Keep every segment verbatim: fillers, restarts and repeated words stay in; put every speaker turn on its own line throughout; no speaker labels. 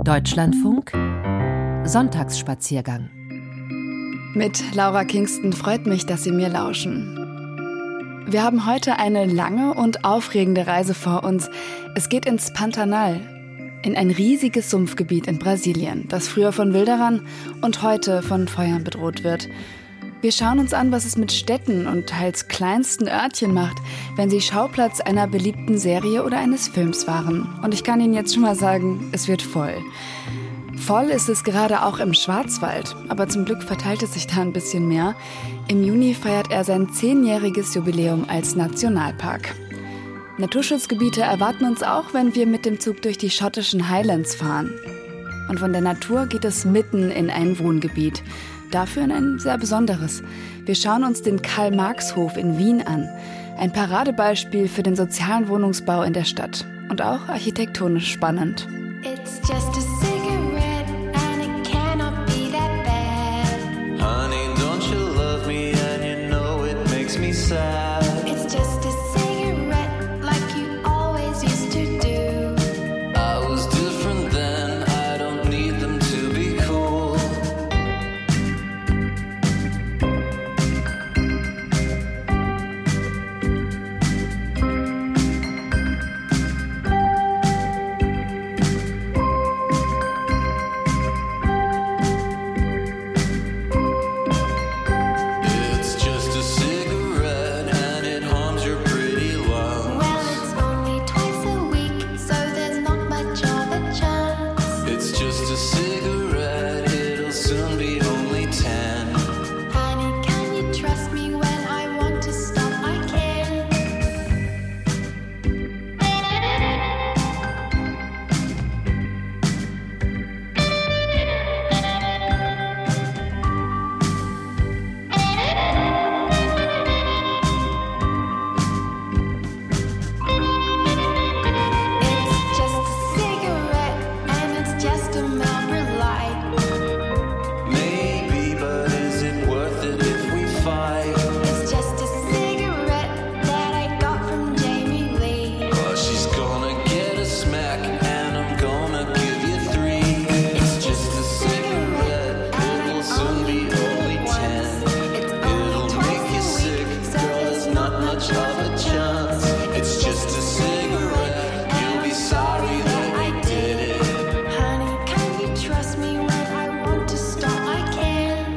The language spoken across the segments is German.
Deutschlandfunk Sonntagsspaziergang.
Mit Laura Kingston freut mich, dass Sie mir lauschen. Wir haben heute eine lange und aufregende Reise vor uns. Es geht ins Pantanal, in ein riesiges Sumpfgebiet in Brasilien, das früher von Wilderern und heute von Feuern bedroht wird. Wir schauen uns an, was es mit Städten und teils kleinsten Örtchen macht, wenn sie Schauplatz einer beliebten Serie oder eines Films waren. Und ich kann Ihnen jetzt schon mal sagen, es wird voll. Voll ist es gerade auch im Schwarzwald, aber zum Glück verteilt es sich da ein bisschen mehr. Im Juni feiert er sein zehnjähriges Jubiläum als Nationalpark. Naturschutzgebiete erwarten uns auch, wenn wir mit dem Zug durch die schottischen Highlands fahren. Und von der Natur geht es mitten in ein Wohngebiet. Dafür in ein sehr besonderes. Wir schauen uns den Karl-Marx-Hof in Wien an. Ein Paradebeispiel für den sozialen Wohnungsbau in der Stadt. Und auch architektonisch spannend.
It's just a cigarette and it cannot be that bad.
Honey, don't you love me and you know it makes me sad.
It's just a cigarette like you always used to do.
I was different then, I don't need them to be cool. It's just a cigarette and it harms your pretty lungs.
Well, it's only twice a week, so there's not much of a chance.
It's just a cigarette, it'll soon be only ten.
Honey, can you trust me when I want to stop? I can. It's just a cigarette and it's just a Marlboro Light.
Maybe, but is it worth it if we fight?
It's just a cigarette that I got from Jamie Lee.
Oh, she's gonna get a smack and I'm gonna give you three. It's just a cigarette, it will soon be only ten. It'll make you sick, girl, there's not much of a chance. It's just a cigarette, you'll be sorry that I did it.
Honey, can you trust me when I want to stop? I can.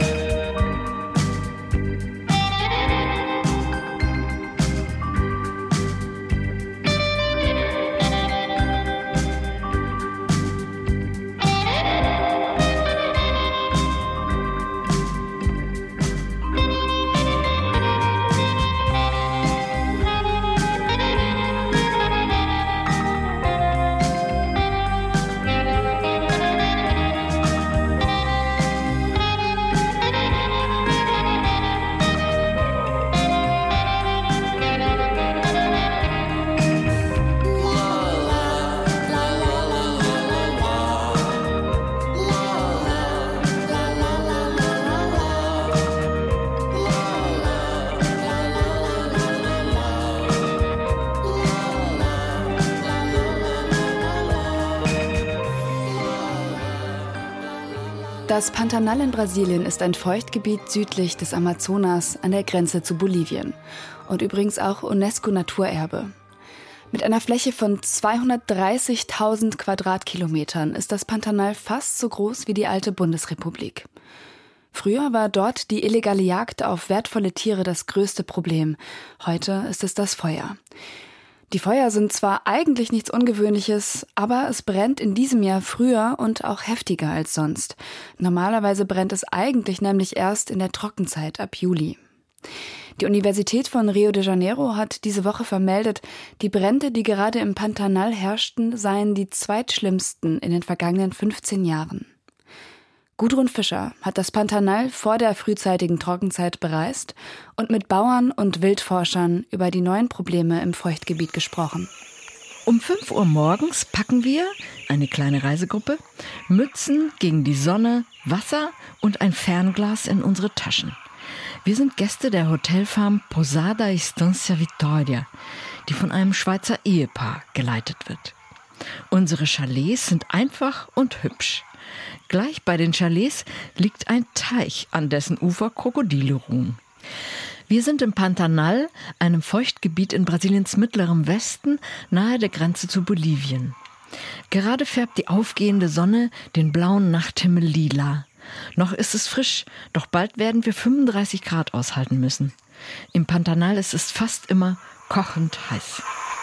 Das Pantanal in Brasilien ist ein Feuchtgebiet südlich des Amazonas an der Grenze zu Bolivien. Und übrigens auch UNESCO-Naturerbe. Mit einer Fläche von zweihundertdreißigtausend Quadratkilometern ist das Pantanal fast so groß wie die alte Bundesrepublik. Früher war dort die illegale Jagd auf wertvolle Tiere das größte Problem. Heute ist es das Feuer. Die Feuer sind zwar eigentlich nichts Ungewöhnliches, aber es brennt in diesem Jahr früher und auch heftiger als sonst. Normalerweise brennt es eigentlich nämlich erst in der Trockenzeit ab Juli. Die Universität von Rio de Janeiro hat diese Woche vermeldet, die Brände, die gerade im Pantanal herrschten, seien die zweitschlimmsten in den vergangenen fünfzehn Jahren. Gudrun Fischer hat das Pantanal vor der frühzeitigen Trockenzeit bereist und mit Bauern und Wildforschern über die neuen Probleme im Feuchtgebiet gesprochen.
Um fünf Uhr morgens packen wir, eine kleine Reisegruppe, Mützen gegen die Sonne, Wasser und ein Fernglas in unsere Taschen. Wir sind Gäste der Hotelfarm Posada Estância Vitória, die von einem Schweizer Ehepaar geleitet wird. Unsere Chalets sind einfach und hübsch. Gleich bei den Chalets liegt ein Teich, an dessen Ufer Krokodile ruhen. Wir sind im Pantanal, einem Feuchtgebiet in Brasiliens mittlerem Westen, nahe der Grenze zu Bolivien. Gerade färbt die aufgehende Sonne den blauen Nachthimmel lila. Noch ist es frisch, doch bald werden wir fünfunddreißig Grad aushalten müssen. Im Pantanal ist es fast immer kochend heiß.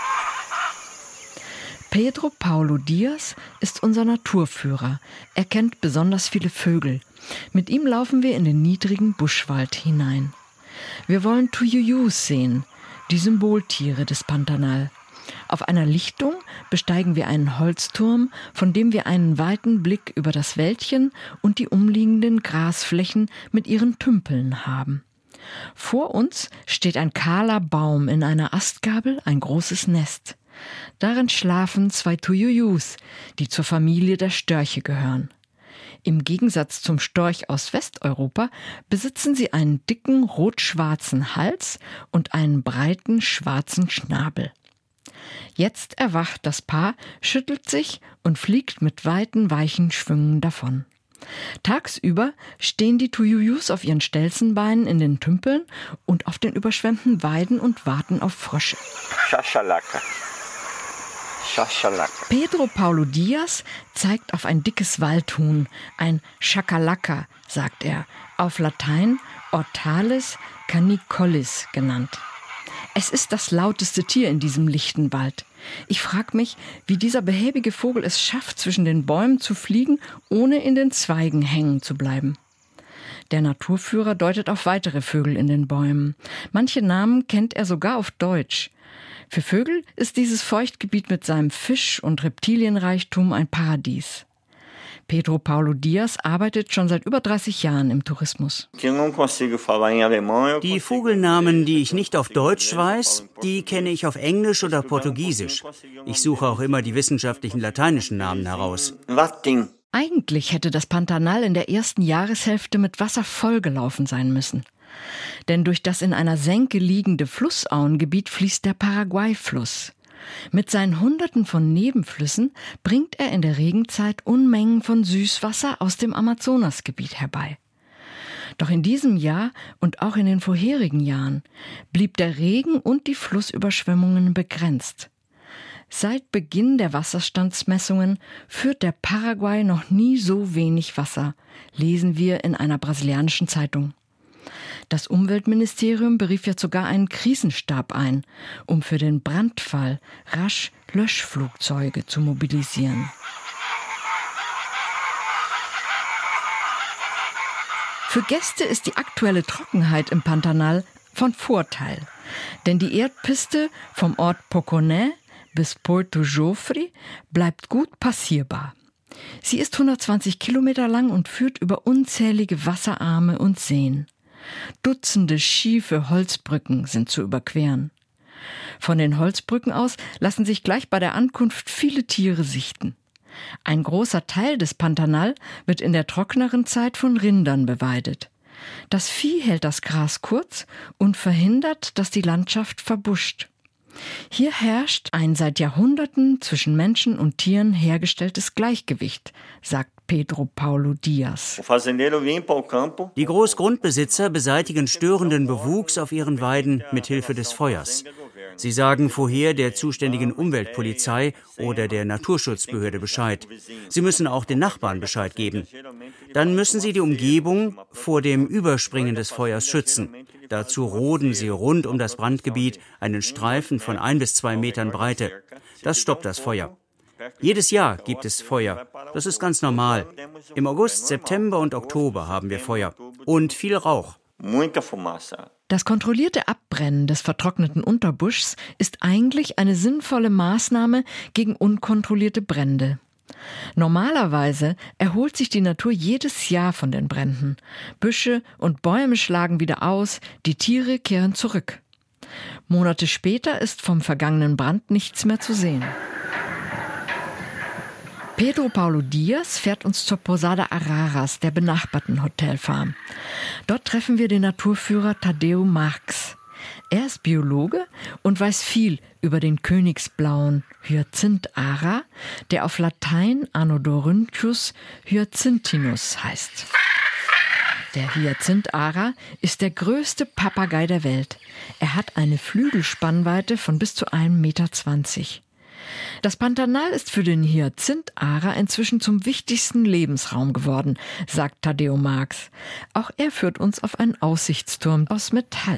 Pedro Paulo Dias ist unser Naturführer. Er kennt besonders viele Vögel. Mit ihm laufen wir in den niedrigen Buschwald hinein. Wir wollen Tuyuyus sehen, die Symboltiere des Pantanal. Auf einer Lichtung besteigen wir einen Holzturm, von dem wir einen weiten Blick über das Wäldchen und die umliegenden Grasflächen mit ihren Tümpeln haben. Vor uns steht ein kahler Baum, in einer Astgabel ein großes Nest. Darin schlafen zwei Tuyuyus, die zur Familie der Störche gehören. Im Gegensatz zum Storch aus Westeuropa besitzen sie einen dicken rot-schwarzen Hals und einen breiten schwarzen Schnabel. Jetzt erwacht das Paar, schüttelt sich und fliegt mit weiten, weichen Schwüngen davon. Tagsüber stehen die Tuyuyus auf ihren Stelzenbeinen in den Tümpeln und auf den überschwemmten Weiden und warten auf Frösche.
Chachalaka. Chachalaka.
Pedro Paulo Dias zeigt auf ein dickes Waldhuhn, ein Chakalaka, sagt er, auf Latein Ortalis canicolis genannt. Es ist das lauteste Tier in diesem lichten Wald. Ich frage mich, wie dieser behäbige Vogel es schafft, zwischen den Bäumen zu fliegen, ohne in den Zweigen hängen zu bleiben. Der Naturführer deutet auf weitere Vögel in den Bäumen. Manche Namen kennt er sogar auf Deutsch. Für Vögel ist dieses Feuchtgebiet mit seinem Fisch- und Reptilienreichtum ein Paradies. Pedro Paulo Dias arbeitet schon seit über dreißig Jahren im Tourismus.
Die Vogelnamen, die ich nicht auf Deutsch weiß, die kenne ich auf Englisch oder Portugiesisch. Ich suche auch immer die wissenschaftlichen lateinischen Namen heraus.
Eigentlich hätte das Pantanal in der ersten Jahreshälfte mit Wasser vollgelaufen sein müssen. Denn durch das in einer Senke liegende Flussauengebiet fließt der Paraguay-Fluss. Mit seinen Hunderten von Nebenflüssen bringt er in der Regenzeit Unmengen von Süßwasser aus dem Amazonasgebiet herbei. Doch in diesem Jahr und auch in den vorherigen Jahren blieb der Regen und die Flussüberschwemmungen begrenzt. Seit Beginn der Wasserstandsmessungen führt der Paraguay noch nie so wenig Wasser, lesen wir in einer brasilianischen Zeitung. Das Umweltministerium berief jetzt sogar einen Krisenstab ein, um für den Brandfall rasch Löschflugzeuge zu mobilisieren. Für Gäste ist die aktuelle Trockenheit im Pantanal von Vorteil, denn die Erdpiste vom Ort Poconé bis Porto Jofre bleibt gut passierbar. Sie ist hundertzwanzig Kilometer lang und führt über unzählige Wasserarme und Seen. Dutzende schiefe Holzbrücken sind zu überqueren. Von den Holzbrücken aus lassen sich gleich bei der Ankunft viele Tiere sichten. Ein großer Teil des Pantanal wird in der trockeneren Zeit von Rindern beweidet. Das Vieh hält das Gras kurz und verhindert, dass die Landschaft verbuscht. Hier herrscht ein seit Jahrhunderten zwischen Menschen und Tieren hergestelltes Gleichgewicht, sagt Pedro Paulo Dias.
Die Großgrundbesitzer beseitigen störenden Bewuchs auf ihren Weiden mit Hilfe des Feuers. Sie sagen vorher der zuständigen Umweltpolizei oder der Naturschutzbehörde Bescheid. Sie müssen auch den Nachbarn Bescheid geben. Dann müssen sie die Umgebung vor dem Überspringen des Feuers schützen. Dazu roden sie rund um das Brandgebiet einen Streifen von ein bis zwei Metern Breite. Das stoppt das Feuer. Jedes Jahr gibt es Feuer. Das ist ganz normal. Im August, September und Oktober haben wir Feuer. Und viel Rauch.
Das kontrollierte Abbrennen des vertrockneten Unterbuschs ist eigentlich eine sinnvolle Maßnahme gegen unkontrollierte Brände. Normalerweise erholt sich die Natur jedes Jahr von den Bränden. Büsche und Bäume schlagen wieder aus, die Tiere kehren zurück. Monate später ist vom vergangenen Brand nichts mehr zu sehen. Pedro Paulo Dias fährt uns zur Posada Araras, der benachbarten Hotelfarm. Dort treffen wir den Naturführer Tadeu Marx. Er ist Biologe und weiß viel über den königsblauen Hyazinth-Ara, der auf Latein Anodorhynchus hyacinthinus heißt. Der Hyazinth-Ara ist der größte Papagei der Welt. Er hat eine Flügelspannweite von bis zu ein Meter zwanzig. Das Pantanal ist für den Hyazinth-Ara inzwischen zum wichtigsten Lebensraum geworden, sagt Tadeo Marx. Auch er führt uns auf einen Aussichtsturm aus Metall.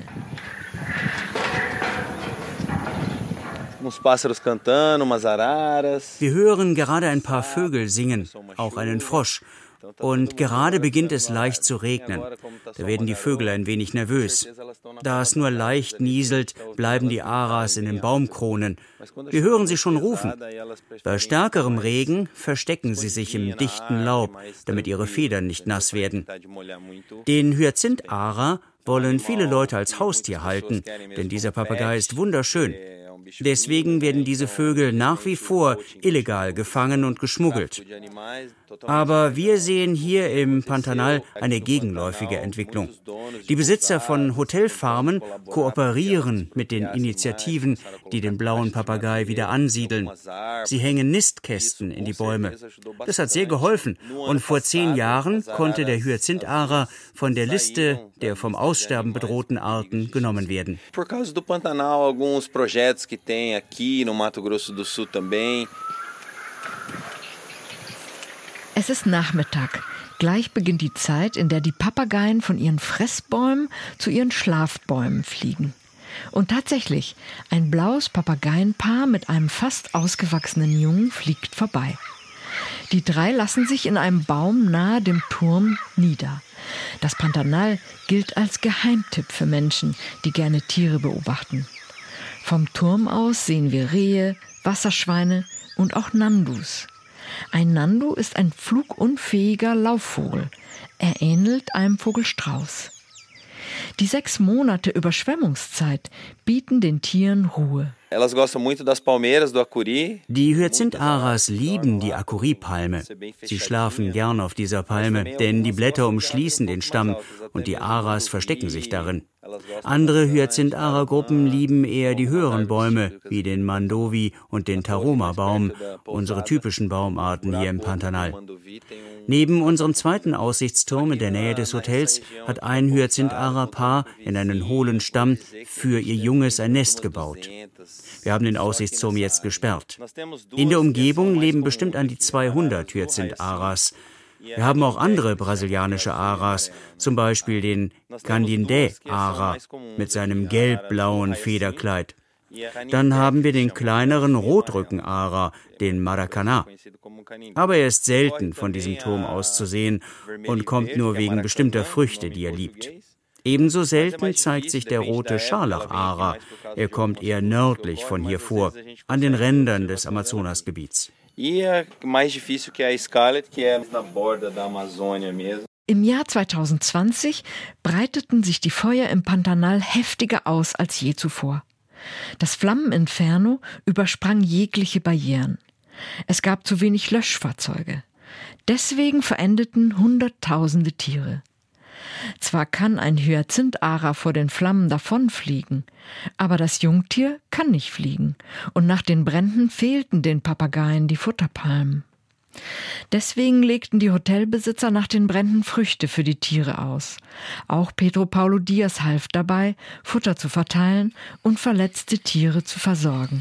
Wir hören gerade ein paar Vögel singen, auch einen Frosch. Und gerade beginnt es leicht zu regnen. Da werden die Vögel ein wenig nervös. Da es nur leicht nieselt, bleiben die Aras in den Baumkronen. Wir hören sie schon rufen. Bei stärkerem Regen verstecken sie sich im dichten Laub, damit ihre Federn nicht nass werden. Den Hyazinth-Ara wollen viele Leute als Haustier halten, denn dieser Papagei ist wunderschön. Deswegen werden diese Vögel nach wie vor illegal gefangen und geschmuggelt. Aber wir sehen hier im Pantanal eine gegenläufige Entwicklung. Die Besitzer von Hotelfarmen kooperieren mit den Initiativen, die den blauen Papagei wieder ansiedeln. Sie hängen Nistkästen in die Bäume. Das hat sehr geholfen und vor zehn Jahren konnte der Hyazinth-Ara von der Liste der vom Aussterben bedrohten Arten genommen werden.
Por causa do Pantanal, alguns projetos que tem aqui no Mato Grosso do Sul também.
Es ist Nachmittag. Gleich beginnt die Zeit, in der die Papageien von ihren Fressbäumen zu ihren Schlafbäumen fliegen. Und tatsächlich, ein blaues Papageienpaar mit einem fast ausgewachsenen Jungen fliegt vorbei. Die drei lassen sich in einem Baum nahe dem Turm nieder. Das Pantanal gilt als Geheimtipp für Menschen, die gerne Tiere beobachten. Vom Turm aus sehen wir Rehe, Wasserschweine und auch Nandus. Ein Nandu ist ein flugunfähiger Laufvogel. Er ähnelt einem Vogelstrauß. Die sechs Monate Überschwemmungszeit bieten den Tieren Ruhe.
Die Hyazinth-Aras lieben die Akuri-Palme. Sie schlafen gern auf dieser Palme, denn die Blätter umschließen den Stamm und die Aras verstecken sich darin. Andere Hyazinth-Ara-Gruppen lieben eher die höheren Bäume, wie den Mandovi und den Taroma-Baum, unsere typischen Baumarten hier im Pantanal. Neben unserem zweiten Aussichtsturm in der Nähe des Hotels hat ein Hyazinth-Ara-Paar in einen hohlen Stamm für ihr Junges ein Nest gebaut. Wir haben den Aussichtsturm jetzt gesperrt. In der Umgebung leben bestimmt an die zweihundert Hyazinth-Aras. Wir haben auch andere brasilianische Aras, zum Beispiel den Canindé-Ara mit seinem gelb-blauen Federkleid. Dann haben wir den kleineren Rotrücken-Ara, den Maracana. Aber er ist selten von diesem Turm aus zu sehen und kommt nur wegen bestimmter Früchte, die er liebt. Ebenso selten zeigt sich der rote Scharlach-Ara. Er kommt eher nördlich von hier vor, an den Rändern des Amazonasgebiets.
Im Jahr zwanzig zwanzig breiteten sich die Feuer im Pantanal heftiger aus als je zuvor. Das Flammeninferno übersprang jegliche Barrieren. Es gab zu wenig Löschfahrzeuge. Deswegen verendeten Hunderttausende Tiere. Zwar kann ein Hyazinth-Ara vor den Flammen davonfliegen, aber das Jungtier kann nicht fliegen und nach den Bränden fehlten den Papageien die Futterpalmen. Deswegen legten die Hotelbesitzer nach den Bränden Früchte für die Tiere aus. Auch Pedro Paulo Dias half dabei, Futter zu verteilen und verletzte Tiere zu versorgen.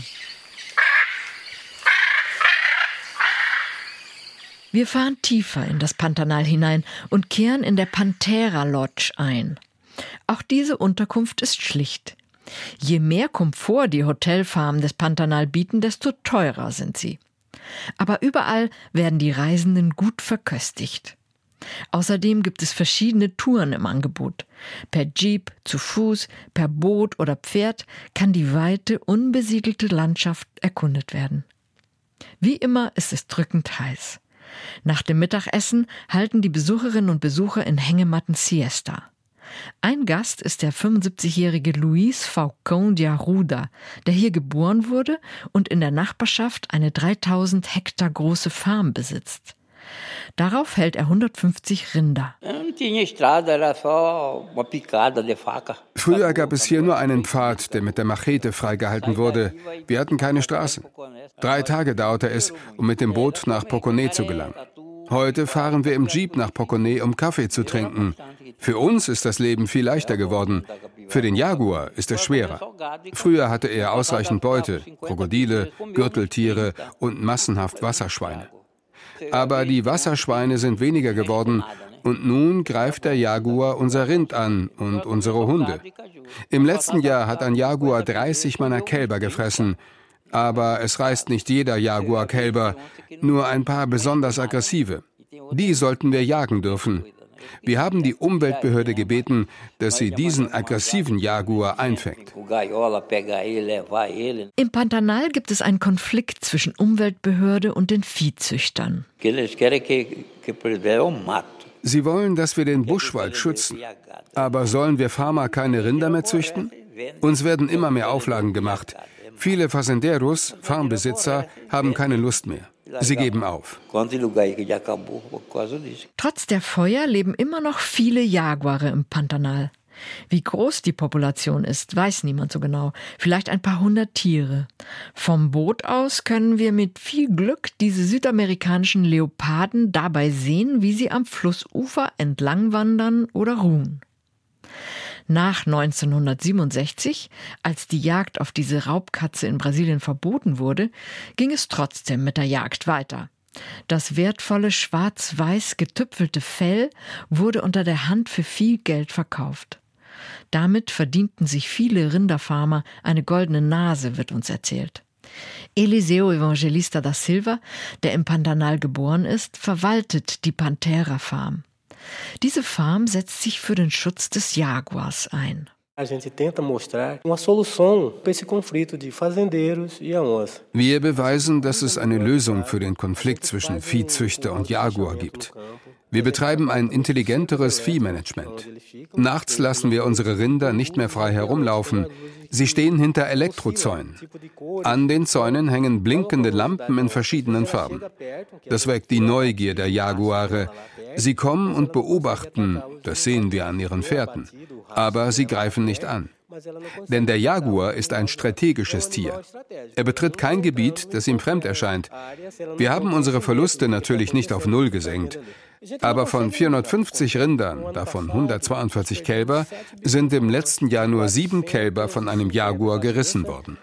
Wir fahren tiefer in das Pantanal hinein und kehren in der Pantera Lodge ein. Auch diese Unterkunft ist schlicht. Je mehr Komfort die Hotelfarmen des Pantanal bieten, desto teurer sind sie. Aber überall werden die Reisenden gut verköstigt. Außerdem gibt es verschiedene Touren im Angebot. Per Jeep, zu Fuß, per Boot oder Pferd kann die weite, unbesiedelte Landschaft erkundet werden. Wie immer ist es drückend heiß. Nach dem Mittagessen halten die Besucherinnen und Besucher in Hängematten Siesta. Ein Gast ist der fünfundsiebzigjährige Luis Falcão de Arruda, der hier geboren wurde und in der Nachbarschaft eine dreitausend Hektar große Farm besitzt. Darauf hält er hundertfünfzig Rinder.
Früher gab es hier nur einen Pfad, der mit der Machete freigehalten wurde. Wir hatten keine Straßen. Drei Tage dauerte es, um mit dem Boot nach Poconé zu gelangen. Heute fahren wir im Jeep nach Poconé, um Kaffee zu trinken. Für uns ist das Leben viel leichter geworden. Für den Jaguar ist es schwerer. Früher hatte er ausreichend Beute, Krokodile, Gürteltiere und massenhaft Wasserschweine. Aber die Wasserschweine sind weniger geworden und nun greift der Jaguar unser Rind an und unsere Hunde. Im letzten Jahr hat ein Jaguar dreißig meiner Kälber gefressen. Aber es reißt nicht jeder Jaguar-Kälber, nur ein paar besonders aggressive. Die sollten wir jagen dürfen. Wir haben die Umweltbehörde gebeten, dass sie diesen aggressiven Jaguar einfängt.
Im Pantanal gibt es einen Konflikt zwischen Umweltbehörde und den Viehzüchtern.
Sie wollen, dass wir den Buschwald schützen. Aber sollen wir Farmer keine Rinder mehr züchten? Uns werden immer mehr Auflagen gemacht. Viele Fazenderos, Farmbesitzer, haben keine Lust mehr. Sie geben auf.
Trotz der Feuer leben immer noch viele Jaguare im Pantanal. Wie groß die Population ist, weiß niemand so genau. Vielleicht ein paar hundert Tiere. Vom Boot aus können wir mit viel Glück diese südamerikanischen Leoparden dabei sehen, wie sie am Flussufer entlang wandern oder ruhen. Nach neunzehnhundertsiebenundsechzig, als die Jagd auf diese Raubkatze in Brasilien verboten wurde, ging es trotzdem mit der Jagd weiter. Das wertvolle schwarz-weiß getüpfelte Fell wurde unter der Hand für viel Geld verkauft. Damit verdienten sich viele Rinderfarmer eine goldene Nase, wird uns erzählt. Eliseu Evangelista da Silva, der im Pantanal geboren ist, verwaltet die Pantera Farm. Diese Farm setzt sich für den Schutz des Jaguars ein.
Wir beweisen, dass es eine Lösung für den Konflikt zwischen Viehzüchter und Jaguar gibt. Wir betreiben ein intelligenteres Viehmanagement. Nachts lassen wir unsere Rinder nicht mehr frei herumlaufen. Sie stehen hinter Elektrozäunen. An den Zäunen hängen blinkende Lampen in verschiedenen Farben. Das weckt die Neugier der Jaguare. Sie kommen und beobachten, das sehen wir an ihren Fährten. Aber sie greifen nicht an. Denn der Jaguar ist ein strategisches Tier. Er betritt kein Gebiet, das ihm fremd erscheint. Wir haben unsere Verluste natürlich nicht auf Null gesenkt. Aber von vierhundertfünfzig Rindern, davon hundertzweiundvierzig Kälber, sind im letzten Jahr nur sieben Kälber von einem Jaguar gerissen worden.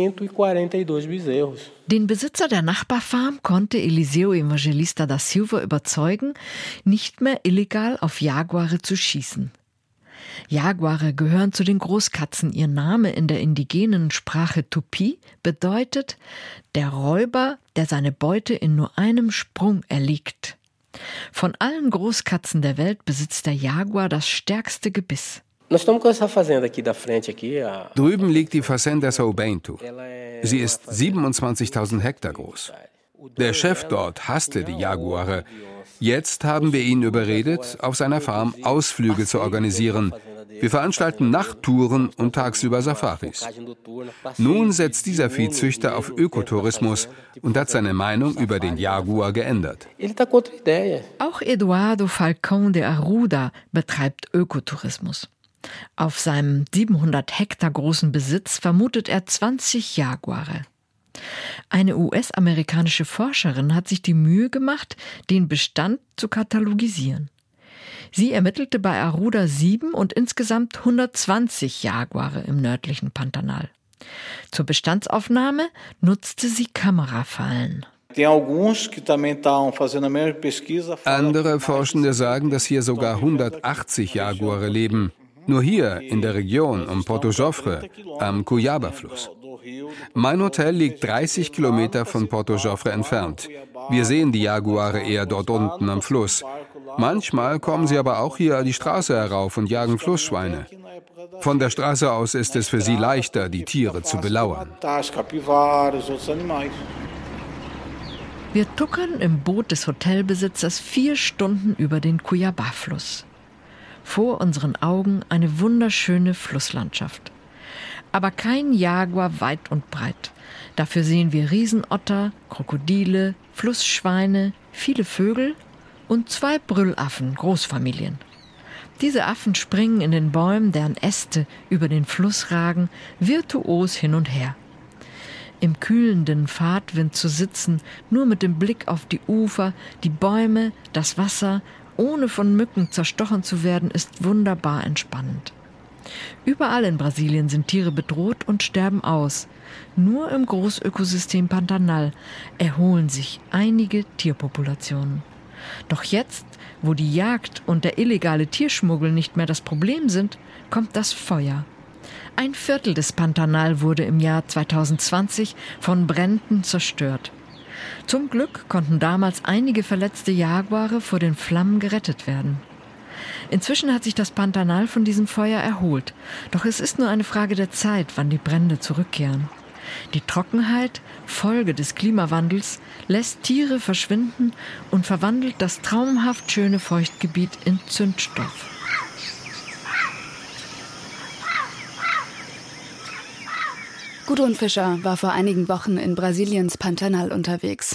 Den Besitzer der Nachbarfarm konnte Eliseu Evangelista da Silva überzeugen, nicht mehr illegal auf Jaguare zu schießen. Jaguare gehören zu den Großkatzen. Ihr Name in der indigenen Sprache Tupi bedeutet der Räuber, der seine Beute in nur einem Sprung erlegt. Von allen Großkatzen der Welt besitzt der Jaguar das stärkste Gebiss.
Drüben liegt die Fazenda São Bento. Sie ist siebenundzwanzigtausend Hektar groß. Der Chef dort hasste die Jaguare. Jetzt haben wir ihn überredet, auf seiner Farm Ausflüge zu organisieren. Wir veranstalten Nachttouren und tagsüber Safaris. Nun setzt dieser Viehzüchter auf Ökotourismus und hat seine Meinung über den Jaguar geändert.
Auch Eduardo Falcão de Arruda betreibt Ökotourismus. Auf seinem siebenhundert Hektar großen Besitz vermutet er zwanzig Jaguare. Eine U S-amerikanische Forscherin hat sich die Mühe gemacht, den Bestand zu katalogisieren. Sie ermittelte bei Arruda sieben und insgesamt hundertzwanzig Jaguare im nördlichen Pantanal. Zur Bestandsaufnahme nutzte sie Kamerafallen.
Andere Forschende sagen, dass hier sogar hundertachtzig Jaguare leben. Nur hier in der Region um Porto Jofre am Cuiaba-Fluss. Mein Hotel liegt dreißig Kilometer von Porto Jofre entfernt. Wir sehen die Jaguare eher dort unten am Fluss. Manchmal kommen sie aber auch hier die Straße herauf und jagen Flussschweine. Von der Straße aus ist es für sie leichter, die Tiere zu belauern.
Wir tuckern im Boot des Hotelbesitzers vier Stunden über den Cuiaba-Fluss. Vor unseren Augen eine wunderschöne Flusslandschaft. Aber kein Jaguar weit und breit. Dafür sehen wir Riesenotter, Krokodile, Flussschweine, viele Vögel und zwei Brüllaffen, Großfamilien. Diese Affen springen in den Bäumen, deren Äste über den Fluss ragen, virtuos hin und her. Im kühlenden Fahrtwind zu sitzen, nur mit dem Blick auf die Ufer, die Bäume, das Wasser, ohne von Mücken zerstochen zu werden, ist wunderbar entspannend. Überall in Brasilien sind Tiere bedroht und sterben aus. Nur im Großökosystem Pantanal erholen sich einige Tierpopulationen. Doch jetzt, wo die Jagd und der illegale Tierschmuggel nicht mehr das Problem sind, kommt das Feuer. Ein Viertel des Pantanal wurde im Jahr zweitausendzwanzig von Bränden zerstört. Zum Glück konnten damals einige verletzte Jaguare vor den Flammen gerettet werden. Inzwischen hat sich das Pantanal von diesem Feuer erholt. Doch es ist nur eine Frage der Zeit, wann die Brände zurückkehren. Die Trockenheit, Folge des Klimawandels, lässt Tiere verschwinden und verwandelt das traumhaft schöne Feuchtgebiet in Zündstoff.
Gudrun Fischer war vor einigen Wochen in Brasiliens Pantanal unterwegs.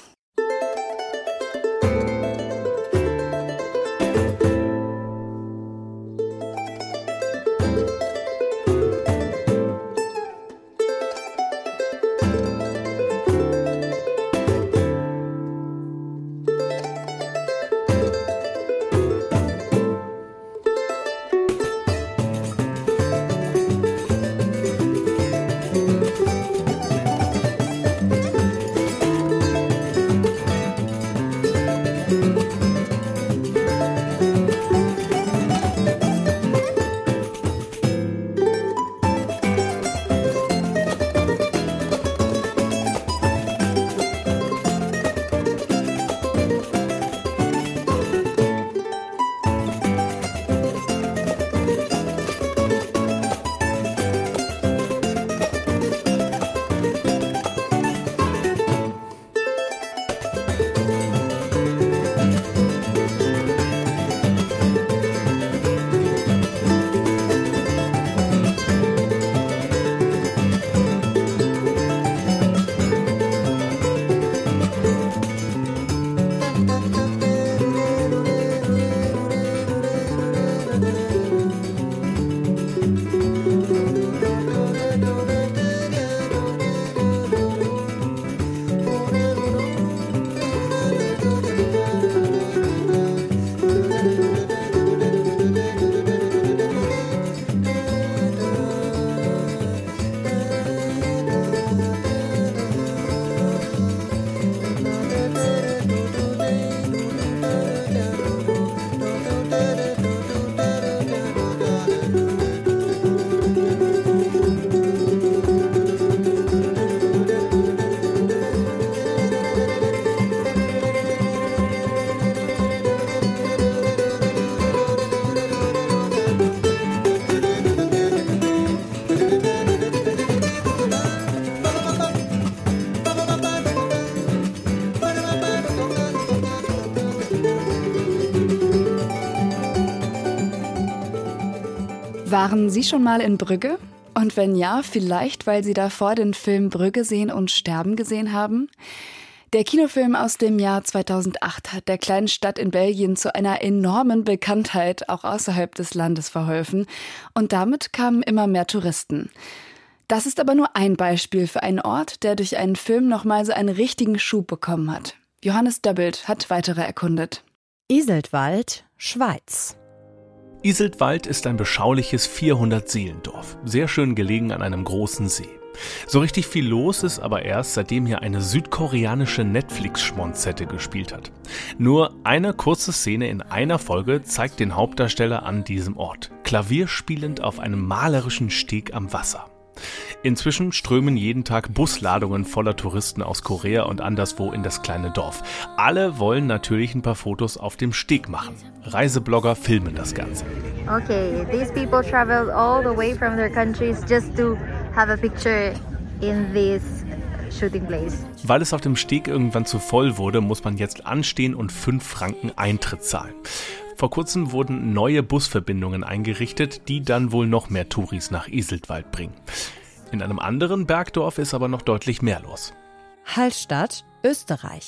Waren Sie schon mal in Brügge? Und wenn ja, vielleicht, weil Sie davor den Film Brügge sehen und sterben gesehen haben? Der Kinofilm aus dem Jahr zweitausendacht hat der kleinen Stadt in Belgien zu einer enormen Bekanntheit auch außerhalb des Landes verholfen. Und damit kamen immer mehr Touristen. Das ist aber nur ein Beispiel für einen Ort, der durch einen Film nochmal so einen richtigen Schub bekommen hat. Johannes Döbbelt hat weitere erkundet.
Iseltwald, Schweiz.
Iseltwald ist ein beschauliches vierhundert-Seelendorf, sehr schön gelegen an einem großen See. So richtig viel los ist aber erst, seitdem hier eine südkoreanische Netflix-Schmonzette gespielt hat. Nur eine kurze Szene in einer Folge zeigt den Hauptdarsteller an diesem Ort, Klavier spielend auf einem malerischen Steg am Wasser. Inzwischen strömen jeden Tag Busladungen voller Touristen aus Korea und anderswo in das kleine Dorf. Alle wollen natürlich ein paar Fotos auf dem Steg machen. Reiseblogger filmen das Ganze.
Okay, these people traveled all the way from their countries just to have a picture in this shooting place.
Weil es auf dem Steg irgendwann zu voll wurde, muss man jetzt anstehen und fünf Franken Eintritt zahlen. Vor kurzem wurden neue Busverbindungen eingerichtet, die dann wohl noch mehr Touris nach Iseltwald bringen. In einem anderen Bergdorf ist aber noch deutlich mehr los.
Hallstatt, Österreich.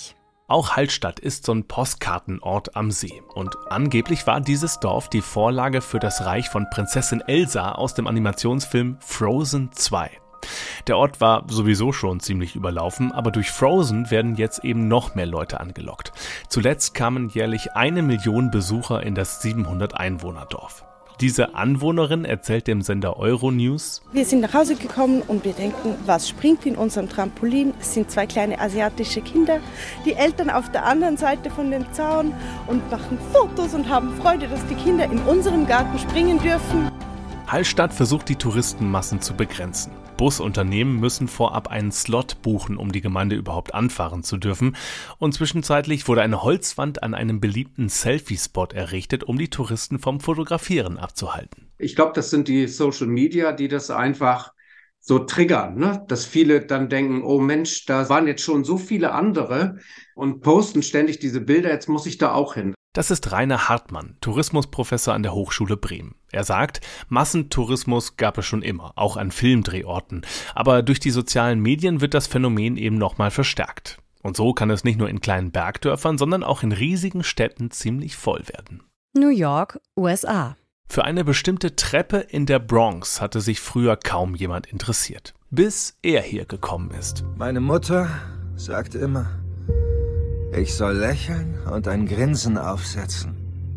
Auch Hallstatt ist so ein Postkartenort am See. Und angeblich war dieses Dorf die Vorlage für das Reich von Prinzessin Elsa aus dem Animationsfilm Frozen zwei. Der Ort war sowieso schon ziemlich überlaufen, aber durch Frozen werden jetzt eben noch mehr Leute angelockt. Zuletzt kamen jährlich eine Million Besucher in das siebenhundert Einwohner-Dorf. Diese Anwohnerin erzählt dem Sender Euronews:
Wir sind nach Hause gekommen und wir denken, was springt in unserem Trampolin? Es sind zwei kleine asiatische Kinder, die Eltern auf der anderen Seite von dem Zaun und machen Fotos und haben Freude, dass die Kinder in unserem Garten springen dürfen.
Hallstatt versucht, die Touristenmassen zu begrenzen. Busunternehmen müssen vorab einen Slot buchen, um die Gemeinde überhaupt anfahren zu dürfen. Und zwischenzeitlich wurde eine Holzwand an einem beliebten Selfie-Spot errichtet, um die Touristen vom Fotografieren abzuhalten.
Ich glaube, das sind die Social Media, die das einfach so triggern, ne? Dass viele dann denken, oh Mensch, da waren jetzt schon so viele andere und posten ständig diese Bilder, jetzt muss ich da auch hin.
Das ist Rainer Hartmann, Tourismusprofessor an der Hochschule Bremen. Er sagt, Massentourismus gab es schon immer, auch an Filmdrehorten. Aber durch die sozialen Medien wird das Phänomen eben nochmal verstärkt. Und so kann es nicht nur in kleinen Bergdörfern, sondern auch in riesigen Städten ziemlich voll werden.
New York, U S A.
Für eine bestimmte Treppe in der Bronx hatte sich früher kaum jemand interessiert. Bis er hier gekommen ist.
Meine Mutter sagt immer, ich soll lächeln und ein Grinsen aufsetzen.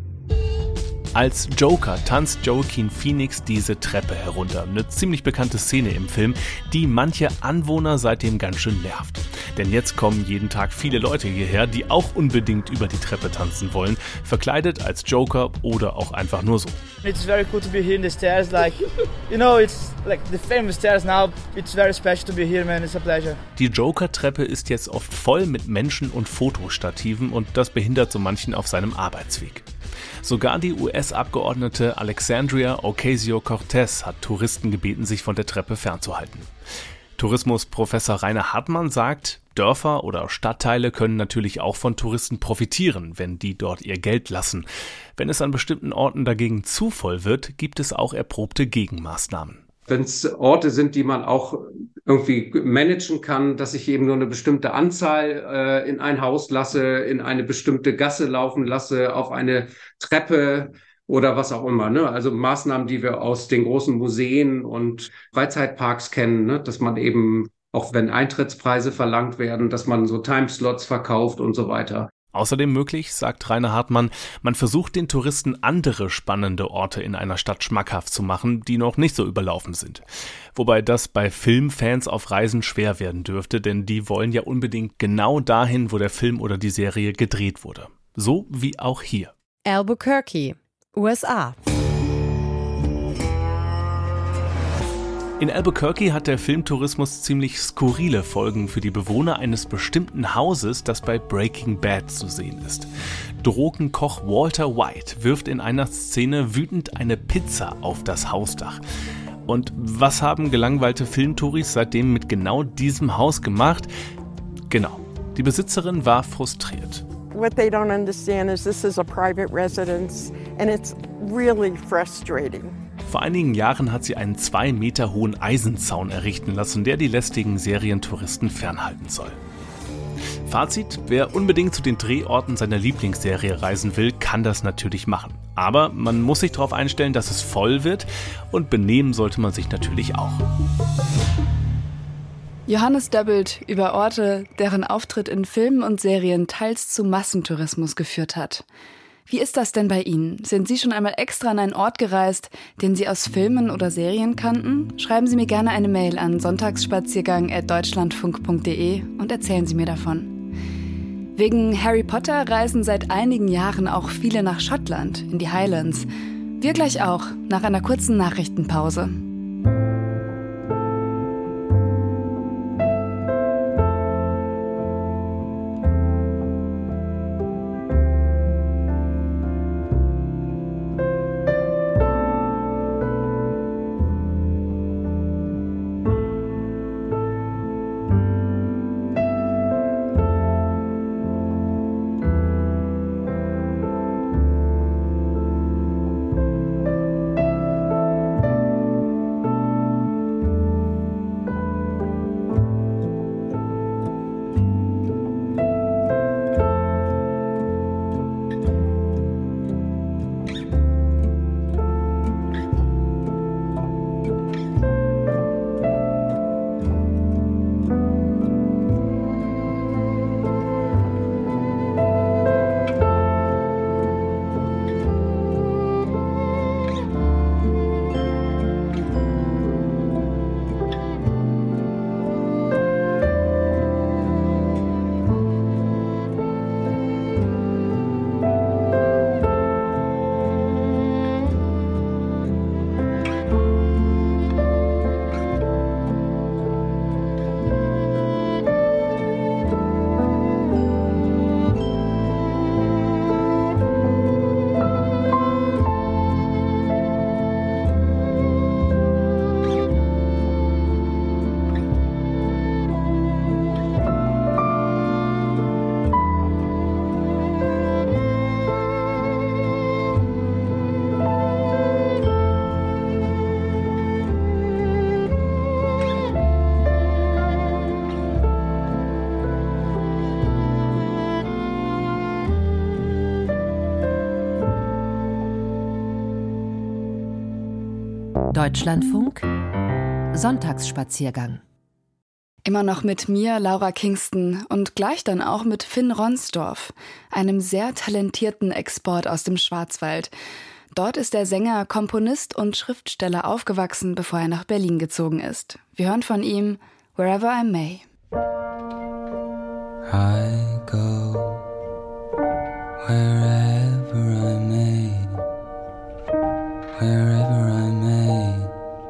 Als Joker tanzt Joaquin Phoenix diese Treppe herunter. Eine ziemlich bekannte Szene im Film, die manche Anwohner seitdem ganz schön nervt. Denn jetzt kommen jeden Tag viele Leute hierher, die auch unbedingt über die Treppe tanzen wollen, verkleidet als Joker oder auch einfach nur so.
It's very cool to be here in the stairs, like, you know, it's like the famous stairs now. It's very special to be here, man. It's a pleasure.
Die Joker-Treppe ist jetzt oft voll mit Menschen und Fotostativen und das behindert so manchen auf seinem Arbeitsweg. Sogar die U S-Abgeordnete Alexandria Ocasio-Cortez hat Touristen gebeten, sich von der Treppe fernzuhalten. Tourismusprofessor Rainer Hartmann sagt, Dörfer oder Stadtteile können natürlich auch von Touristen profitieren, wenn die dort ihr Geld lassen. Wenn es an bestimmten Orten dagegen zu voll wird, gibt es auch erprobte Gegenmaßnahmen.
Wenn es Orte sind, die man auch irgendwie managen kann, dass ich eben nur eine bestimmte Anzahl äh, in ein Haus lasse, in eine bestimmte Gasse laufen lasse, auf eine Treppe oder was auch immer. Ne? Also Maßnahmen, die wir aus den großen Museen und Freizeitparks kennen, ne? Dass man eben, auch wenn Eintrittspreise verlangt werden, dass man so Timeslots verkauft und so weiter.
Außerdem möglich, sagt Rainer Hartmann, man versucht den Touristen andere spannende Orte in einer Stadt schmackhaft zu machen, die noch nicht so überlaufen sind. Wobei das bei Filmfans auf Reisen schwer werden dürfte, denn die wollen ja unbedingt genau dahin, wo der Film oder die Serie gedreht wurde. So wie auch hier.
Albuquerque, U S A.
In Albuquerque hat der Filmtourismus ziemlich skurrile Folgen für die Bewohner eines bestimmten Hauses, das bei Breaking Bad zu sehen ist. Drogenkoch Walter White wirft in einer Szene wütend eine Pizza auf das Hausdach. Und was haben gelangweilte Filmtouris seitdem mit genau diesem Haus gemacht? Genau, die Besitzerin war frustriert.
What they don't understand is this is a private residence and it's really frustrating.
Vor einigen Jahren hat sie einen zwei Meter hohen Eisenzaun errichten lassen, der die lästigen Serientouristen fernhalten soll. Fazit: Wer unbedingt zu den Drehorten seiner Lieblingsserie reisen will, kann das natürlich machen. Aber man muss sich darauf einstellen, dass es voll wird und benehmen sollte man sich natürlich auch.
Johannes doppelt über Orte, deren Auftritt in Filmen und Serien teils zu Massentourismus geführt hat. Wie ist das denn bei Ihnen? Sind Sie schon einmal extra an einen Ort gereist, den Sie aus Filmen oder Serien kannten? Schreiben Sie mir gerne eine Mail an sonntagsspaziergang at deutschlandfunk punkt de und erzählen Sie mir davon. Wegen Harry Potter reisen seit einigen Jahren auch viele nach Schottland, in die Highlands. Wir gleich auch, nach einer kurzen Nachrichtenpause.
Deutschlandfunk Sonntagsspaziergang.
Immer noch mit mir, Laura Kingston, und gleich dann auch mit Finn Ronsdorf, einem sehr talentierten Export aus dem Schwarzwald. Dort ist der Sänger, Komponist und Schriftsteller aufgewachsen, bevor er nach Berlin gezogen ist. Wir hören von ihm Wherever I May.
I go wherever I may, wherever I may,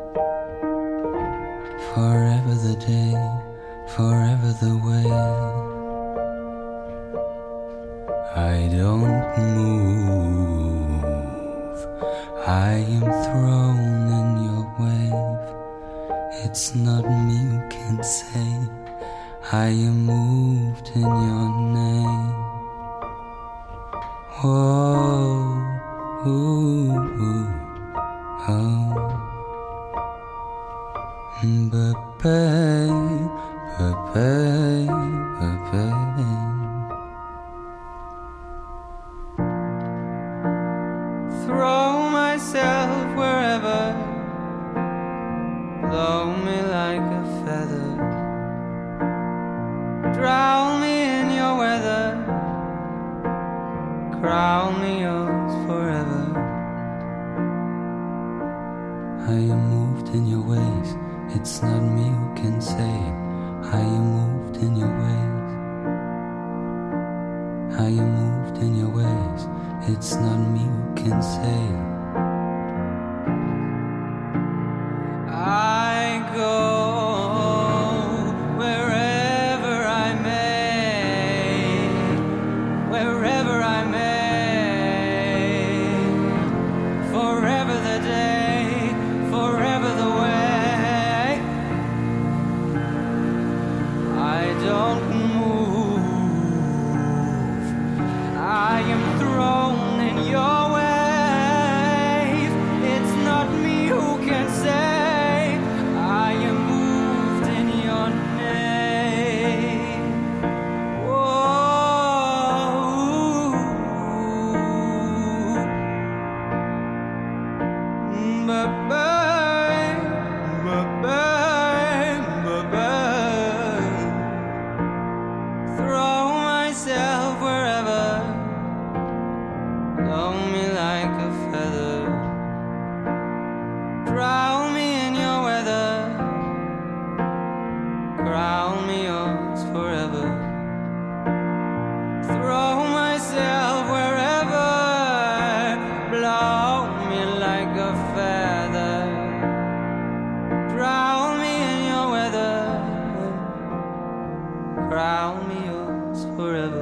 forever the day, forever the way. I don't move, I am thrown in your wave. It's not me who can say I am moved in your name. Whoa, ooh, ooh, oh. Ba-ba, ba-ba, ba-ba. Throw myself wherever, blow me like a feather, drown me in your weather, crown me yours forever. I am moved in your ways, it's not me who can say I am moved in your ways. I am moved in your ways, it's not me who can say. I go wherever I may, wherever I may, forever the day, forever the way. I don't move, I am thrown in your wave. It's not me who can say I am moved in your name. Whoa, ba-bye, ba-bye, ba-bye. Throw myself wherever, blow me like a feather, drown me in your weather, crown me yours forever. Throw myself wherever, blow me like a feather, drown me in your weather, crown me yours forever.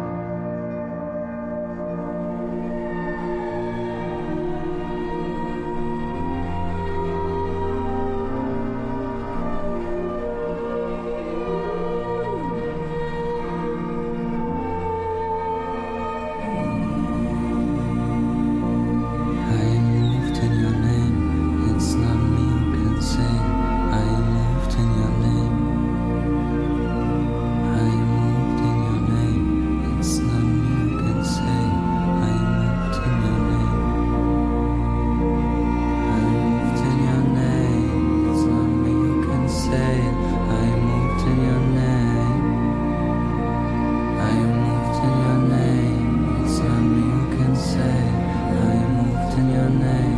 I am moved in your name, it's not me who can say I am moved in your name. I am moved in your name, it's not me who can say I am moved in your name. I am moved in your name, it's not me who can say I am moved in your name. I am moved in your name, it's not me who can say I am moved in your name.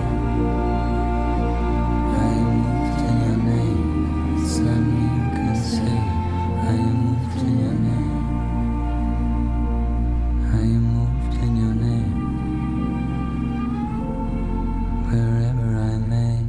I am moved in your name, it's not me who can say I am moved in your name. I am moved in your name, wherever I may.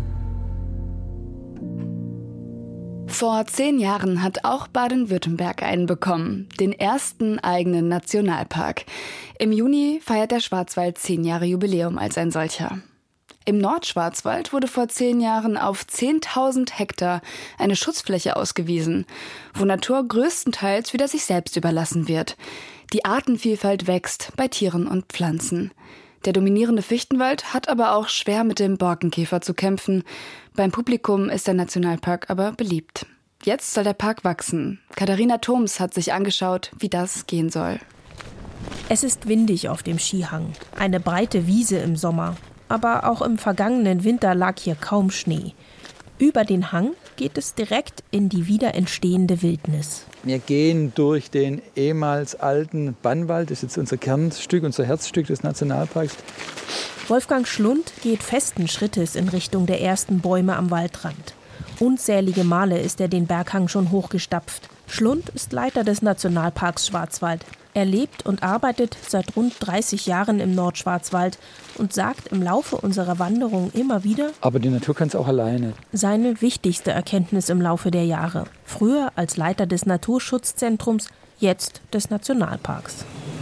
Vor zehn Jahren hat auch Baden-Württemberg einen bekommen, den ersten eigenen Nationalpark. Im Juni feiert der Schwarzwald zehn Jahre Jubiläum als ein solcher. Im Nordschwarzwald wurde vor zehn Jahren auf zehntausend Hektar eine Schutzfläche ausgewiesen, wo Natur größtenteils wieder sich selbst überlassen wird. Die Artenvielfalt wächst bei Tieren und Pflanzen. Der dominierende Fichtenwald hat aber auch schwer mit dem Borkenkäfer zu kämpfen. Beim Publikum ist der Nationalpark aber beliebt. Jetzt soll der Park wachsen. Katharina Thoms hat sich angeschaut, wie das gehen soll.
Es ist windig auf dem Skihang. Eine breite Wiese im Sommer.
aber auch im vergangenen Winter lag hier kaum Schnee. Über den Hang geht es direkt in die wieder entstehende Wildnis.
Wir gehen durch den ehemals alten Bannwald, das ist jetzt unser Kernstück, unser Herzstück des Nationalparks.
Wolfgang Schlund geht festen Schrittes in Richtung der ersten Bäume am Waldrand. Unzählige Male ist er den Berghang schon hochgestapft. Schlund ist Leiter des Nationalparks Schwarzwald. Er lebt und arbeitet seit rund dreißig Jahren im Nordschwarzwald und sagt im Laufe unserer Wanderung immer wieder:
Aber die Natur kann es auch alleine.
Seine wichtigste Erkenntnis im Laufe der Jahre. Früher als Leiter des Naturschutzzentrums, jetzt des Nationalparks.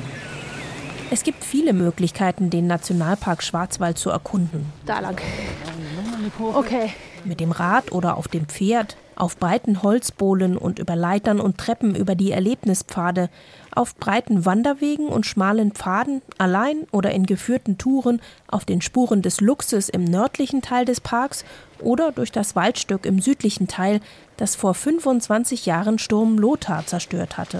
Es gibt viele Möglichkeiten, den Nationalpark Schwarzwald zu erkunden.
Da lang. Okay.
Mit dem Rad oder auf dem Pferd, auf breiten Holzbohlen und über Leitern und Treppen über die Erlebnispfade, auf breiten Wanderwegen und schmalen Pfaden, allein oder in geführten Touren, auf den Spuren des Luchses im nördlichen Teil des Parks oder durch das Waldstück im südlichen Teil, das vor fünfundzwanzig Jahren Sturm Lothar zerstört hatte.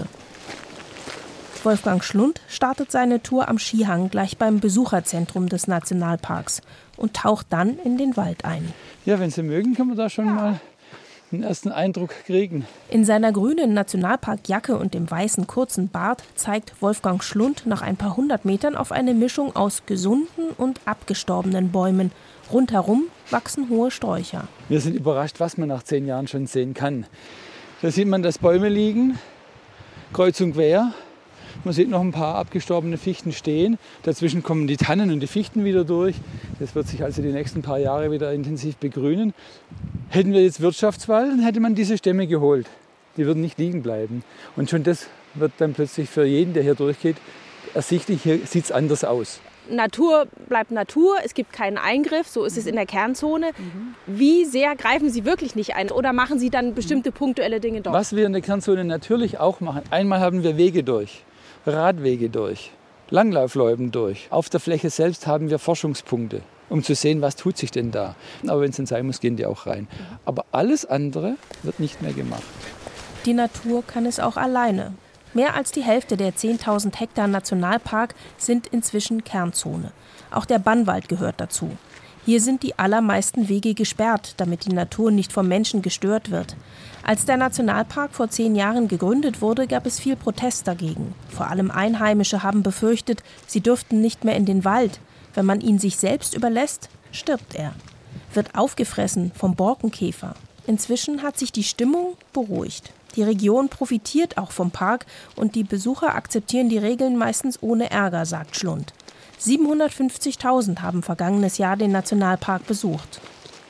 Wolfgang Schlund startet seine Tour am Skihang gleich beim Besucherzentrum des Nationalparks und taucht dann in den Wald ein.
Ja, wenn Sie mögen, können wir da schon mal einen ersten Eindruck kriegen.
In seiner grünen Nationalparkjacke und dem weißen kurzen Bart zeigt Wolfgang Schlund nach ein paar hundert Metern auf eine Mischung aus gesunden und abgestorbenen Bäumen. Rundherum wachsen hohe Sträucher.
Wir sind überrascht, was man nach zehn Jahren schon sehen kann. Da sieht man, dass Bäume liegen, kreuz und quer. Man sieht noch ein paar abgestorbene Fichten stehen. Dazwischen kommen die Tannen und die Fichten wieder durch. Das wird sich also die nächsten paar Jahre wieder intensiv begrünen. Hätten wir jetzt Wirtschaftswald, dann hätte man diese Stämme geholt. Die würden nicht liegen bleiben. Und schon das wird dann plötzlich für jeden, der hier durchgeht, ersichtlich, hier sieht es anders aus.
Natur bleibt Natur, es gibt keinen Eingriff, so ist es in der Kernzone. Wie sehr greifen Sie wirklich nicht ein oder machen Sie dann bestimmte punktuelle Dinge doch?
Was wir in der Kernzone natürlich auch machen, einmal haben wir Wege durch. Radwege durch, Langlaufloipen durch. Auf der Fläche selbst haben wir Forschungspunkte, um zu sehen, was tut sich denn da. Aber wenn es denn sein muss, gehen die auch rein. Aber alles andere wird nicht mehr gemacht.
Die Natur kann es auch alleine. Mehr als die Hälfte der zehntausend Hektar Nationalpark sind inzwischen Kernzone. Auch der Bannwald gehört dazu. Hier sind die allermeisten Wege gesperrt, damit die Natur nicht vom Menschen gestört wird. Als der Nationalpark vor zehn Jahren gegründet wurde, gab es viel Protest dagegen. Vor allem Einheimische haben befürchtet, sie dürften nicht mehr in den Wald. Wenn man ihn sich selbst überlässt, stirbt er. Wird aufgefressen vom Borkenkäfer. Inzwischen hat sich die Stimmung beruhigt. Die Region profitiert auch vom Park und die Besucher akzeptieren die Regeln meistens ohne Ärger, sagt Schlund. siebenhundertfünfzigtausend haben vergangenes Jahr den Nationalpark besucht.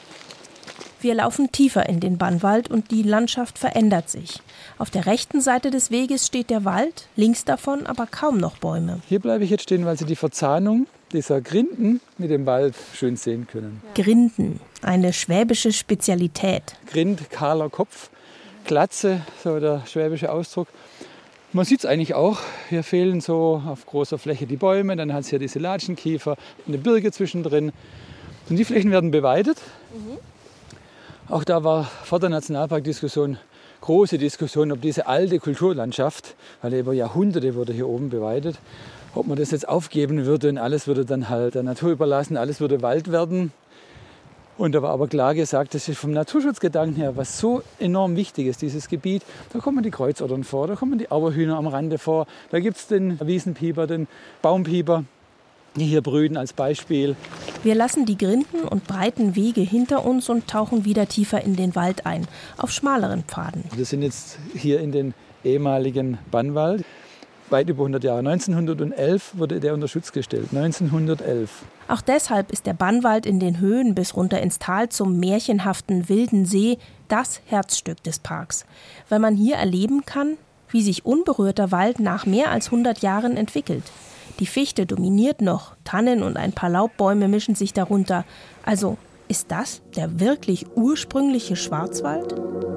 Wir laufen tiefer in den Bannwald und die Landschaft verändert sich. Auf der rechten Seite des Weges steht der Wald, links davon aber kaum noch Bäume.
Hier bleibe ich jetzt stehen, weil Sie die Verzahnung dieser Grinden mit dem Wald schön sehen können.
Grinden, eine schwäbische Spezialität.
Grind, kahler Kopf, Glatze, so der schwäbische Ausdruck. Man sieht es eigentlich auch, hier fehlen so auf großer Fläche die Bäume, dann hat es hier diese Latschenkiefer, eine Birke zwischendrin. Und die Flächen werden beweidet. Mhm. Auch da war vor der Nationalparkdiskussion große Diskussion, ob diese alte Kulturlandschaft, weil über Jahrhunderte wurde hier oben beweidet, ob man das jetzt aufgeben würde und alles würde dann halt der Natur überlassen, alles würde Wald werden. Und da war aber klar gesagt, das ist vom Naturschutzgedanken her, was so enorm wichtig ist, dieses Gebiet. Da kommen die Kreuzottern vor, da kommen die Auerhühner am Rande vor, da gibt es den Wiesenpieper, den Baumpieper, die hier brüten als Beispiel.
Wir lassen die Grinden und breiten Wege hinter uns und tauchen wieder tiefer in den Wald ein, auf schmaleren Pfaden.
Wir sind jetzt hier in den ehemaligen Bannwald. Weit über hundert Jahre. neunzehnhundertelf wurde der unter Schutz gestellt. neunzehnhundertelf.
Auch deshalb ist der Bannwald in den Höhen bis runter ins Tal zum märchenhaften wilden See das Herzstück des Parks. Weil man hier erleben kann, wie sich unberührter Wald nach mehr als hundert Jahren entwickelt. Die Fichte dominiert noch, Tannen und ein paar Laubbäume mischen sich darunter. Also ist das der wirklich ursprüngliche Schwarzwald?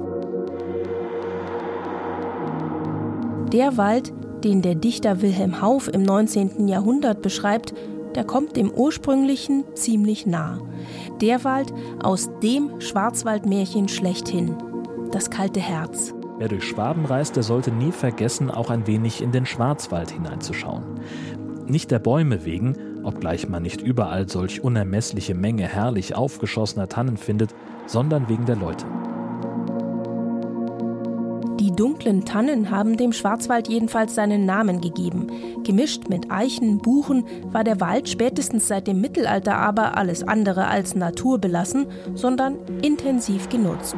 Der Wald, den der Dichter Wilhelm Hauff im neunzehnten Jahrhundert beschreibt, der kommt dem ursprünglichen ziemlich nah. Der Wald aus dem Schwarzwaldmärchen schlechthin, das kalte Herz.
Wer durch Schwaben reist, der sollte nie vergessen, auch ein wenig in den Schwarzwald hineinzuschauen. Nicht der Bäume wegen, obgleich man nicht überall solch unermessliche Menge herrlich aufgeschossener Tannen findet, sondern wegen der Leute.
Die dunklen Tannen haben dem Schwarzwald jedenfalls seinen Namen gegeben. Gemischt mit Eichen, Buchen war der Wald spätestens seit dem Mittelalter aber alles andere als naturbelassen, sondern intensiv genutzt.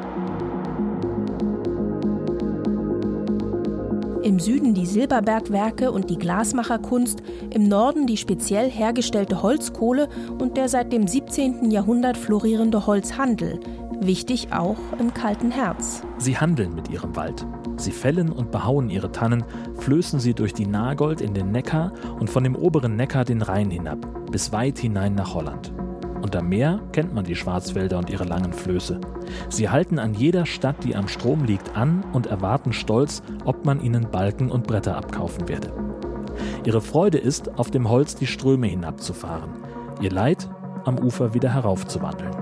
Im Süden die Silberbergwerke und die Glasmacherkunst, im Norden die speziell hergestellte Holzkohle und der seit dem siebzehnten Jahrhundert florierende Holzhandel. Wichtig auch im kalten Herz.
Sie handeln mit ihrem Wald. Sie fällen und behauen ihre Tannen, flößen sie durch die Nagold in den Neckar und von dem oberen Neckar den Rhein hinab, bis weit hinein nach Holland. Und am Meer kennt man die Schwarzwälder und ihre langen Flöße. Sie halten an jeder Stadt, die am Strom liegt, an und erwarten stolz, ob man ihnen Balken und Bretter abkaufen werde. Ihre Freude ist, auf dem Holz die Ströme hinabzufahren. Ihr Leid, am Ufer wieder heraufzuwandeln.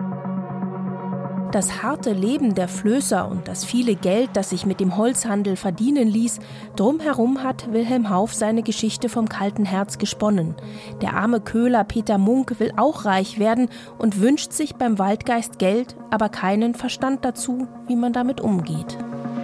Das harte Leben der Flößer und das viele Geld, das sich mit dem Holzhandel verdienen ließ, drumherum hat Wilhelm Hauff seine Geschichte vom kalten Herz gesponnen. Der arme Köhler Peter Munk will auch reich werden und wünscht sich beim Waldgeist Geld, aber keinen Verstand dazu, wie man damit umgeht.